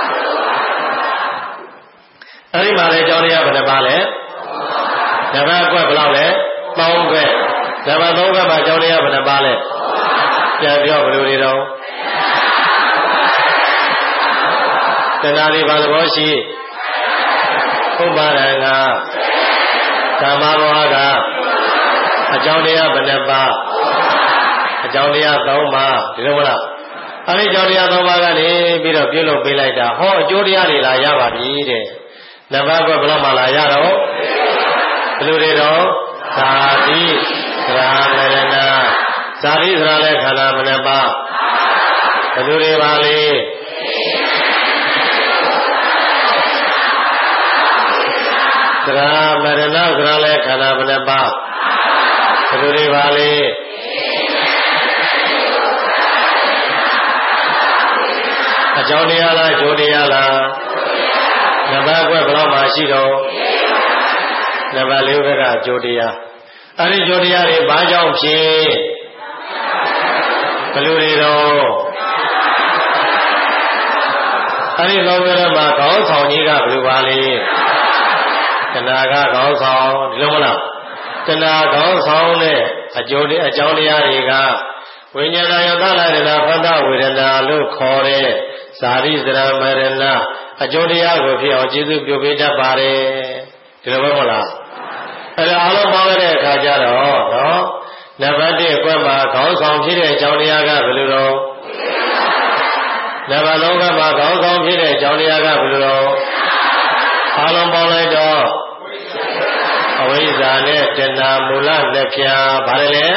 အဲ့ဒီမှာလေကြောင်းတရားဘယ်နှပါလဲဓမ္မကွက်ဘယ်လောက်လဲ3ကွက်ဓမ္မ3ကွက်မှာကြောင်းတရားဘယ်နှပါလဲပြန်ပြောဘယ်လိုတွေတော့တဏှာလေးဘာသဘောရှိဥပါဒံကကာမဘဝကအကြောင်းတရားဘယ်နှပါအကြောင်းတရား3ပါဒီလိုမလားအဲ့ဒီအကြောင်းတရား3ပါကနေပြီးတော့ပြုလုပ်ပေးလိုက်တာဟောအကျိုးတရားတွေလာရပါပြီတဲ့နံပါတ်ကဘယ်လောက်မှလာရတော့ဘယ်လိုတွေတော့ဇာတိသရမရဏဇာတိသရလည်းခန္ဓာဘယ်နှပါဘယ်လိုတွေပါလဲသရမရဏသရလည်းခန္ဓာဘယ်နှပါဘယ်လိုတွေပါလဲအကြောင်းတရားလားအကျိုးတရားလားနံပါတ်ကွက်ဘယ်လောက်မှရှိတော့နံပါတ်4ဘက်ကအကျိုးတရားအဲ့ဒီအကျိုးတရားတွေဘာကြောင့်ဖြစ်ဘယ်လိုတွေတော့အဲ့ဒီလောကဓမ္မခေါင်းဆောင်ကြီးကဘယ်လိုပါလဲတဏှာကခေါင်းဆောင်ဒီလိုမလားတဏှာခေါင်းဆောင်တဲ့အကျိုးအကြောင်းတရားတွေကဝိညာဏယသလာရဏဖတ်ဝေဒနာလို့ခေါ်တဲ့ဇာတိဇရမရဏအကျိုးတရားကိုဖြစ်အောင်ကျေးဇူးပြုပေးတတ်ပါတယ်ဒီလိုပဲမဟုတ်လားအဲ့ဒါအားလုံးပေါင်းရတဲ့အခါကျတော့နော်နံပါတ်1အကွက်မှာခေါင်းဆောင်ဖြစ်တဲ့အကြောင်းတရားကဘယ်လိုတော့နံပါတ်3ကမှာခေါင်းဆောင်ဖြစ်တဲ့အကြောင်းတရားကဘယ်လိုတော့အားလုံးပေါင်းလိုက်တော့အဝိဇ္ဇာနဲ့တဏှာမူလလက်ဖြာဘာလဲလဲ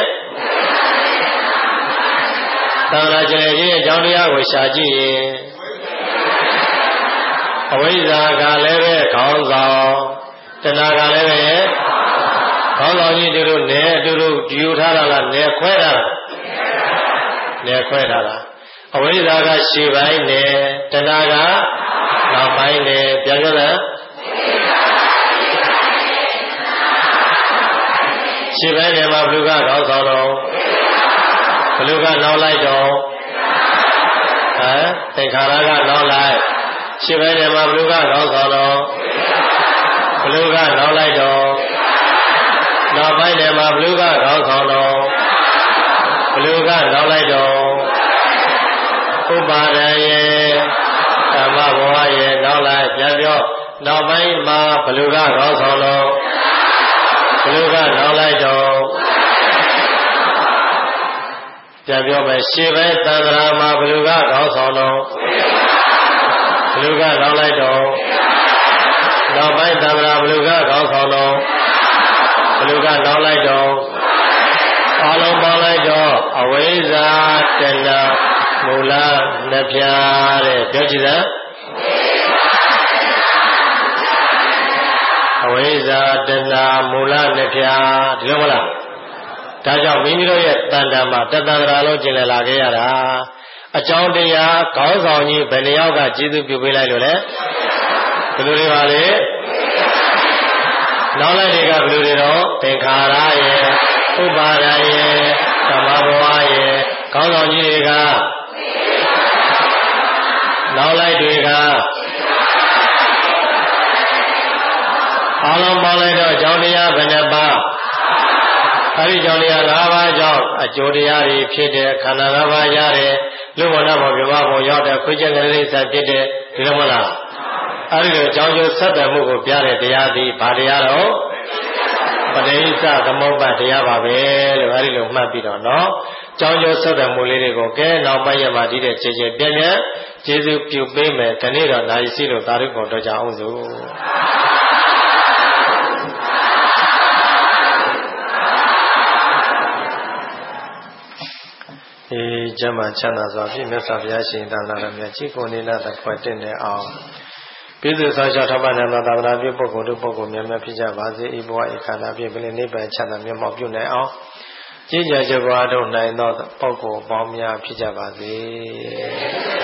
သံဃာကျင်ရဲ့အကြောင်းတရားကိုရှာကြည့်ရင်အဝိဇ္ဇာကလည်းပဲခေါင်းဆောင်တဏှာကလည်းပဲခေါင်းဆောင်ကြီးတို့နဲ့အတူတူယူထားတာလားနဲ့ခွဲထားတာနဲ့ခွဲထားတာအဝိဇ္ဇာကရှေ့ပိုင်းနဲ့တဏှာကနောက်ပိုင်းနဲ့ပြန်ကြလားရှေ့ပိုင်းနဲ့မှာဘုရားခေါင်းဆောင်တော့ဘလူကနောက်လိုက်တော့သင်္ခါရကနောက်လိုက်ရှင်းပိုင်းထဲမှာဘလူကခေါင်းဆောင်တော့ဘလူကနောက်လိုက်တော့နောက်ပိုင်းထဲမှာဘလူကခေါင်းဆောင်တော့ဘလူကနောက်လိုက်တော့ဥပါဒံရဲ့ကာမဘဝရဲ့နောက်လိုက်ပြန်ပြောနောက်ပိုင်းမှာဘလူကခေါင်းဆောင်တော့ဘလူကနောက်လိုက်တော့ပြန်ပြောမယ်ရှေ့ပိုင်းသံဃာမှာဘလူကခေါင်းဆောင်တော့ဘလူကနောက်လိုက်တော့နောက်ပိုင်းသံဃာဘလူကခေါင်းဆောင်တော့ဘလူကနောက်လိုက်တော့အားလုံးပေါင်းလိုက်တော့အဝိဇ္ဇာတဏှာမူလနှစ်ဖြာတဲ့ပြောကြည့်စမ်းအဝိဇ္ဇာတဏှာမူလနှစ်ဖြာဒီလိုမလားဒါကြောင့်မိမိတို့ရဲ့တန်တံမှာတသံဃာလုံးကျင်လည်လာခဲ့ရတာအကြောင်းတရားခေါင်းဆောင်ကြီးဘယ်နှယောက်ကကျေးဇူးပြုပေးလိုက်လို့လဲဘယ်လိုတွေပါလဲနောက်လိုက်တွေကဘယ်လိုတွေတော့သင်္ခါရရဲ့ဥပါဒံရဲ့ဓမ္မဘဝရဲ့ခေါင်းဆောင်ကြီးတွေကနောက်လိုက်တွေကအားလုံးပေါင်းလိုက်တော့အကြောင်းတရားဘယ်နှပါအဲဒီကြောင့်တရား၅ပါးကြောင့်အကျိုးတရားတွေဖြစ်တဲ့ခန္ဓာ၅ပါးရတယ်လူဝဏ္ဏဘောပြမဘောရောက်တဲ့ခွေးချက်ကလေးစဖြစ်တဲ့ဒီလိုမလားအဲ့ဒီလိုကြောင်းကျိုးဆက်သွယ်မှုကိုပြတဲ့တရားသည်ဘာတရားတော့ပဋိစ္စသမုပ္ပါဒ်တရားပါပဲလို့အဲ့ဒီလိုမှတ်ပြီးတော့နော်ကြောင်းကျိုးဆက်သွယ်မှုလေးတွေကိုကဲနောက်ပိုင်းရမှာဒီတဲ့ခြေခြေပြည့်ပြည့်ကျေးဇူးပြုပေးမယ်ဒီနေ့တော့နိုင်စီလို့သာဓုခေါ်တော့ကြအောင်စို့ကျမ်းမာချမ်းသာစွာဖြင့်မြတ်စွာဘုရားရှင်သာသနာတော်မြတ်ကြီးကိုနေလာတဲ့ဖွဲ့တင်တဲ့အောင်ပြည်သူဆောင်ရှောက်ထပ်ပါတဲ့သာသနာပြုပုဂ္ဂိုလ်တို့ပုဂ္ဂိုလ်များများဖြစ်ကြပါစေဤဘဝဤခန္ဓာဖြင့်ပြည့်နိဗ္ဗာန်ချမ်းသာမျက်မှောက်ပြုနိုင်အောင်ကြီးကြကြွားတို့နိုင်သောပုဂ္ဂိုလ်ပေါင်းများဖြစ်ကြပါစေ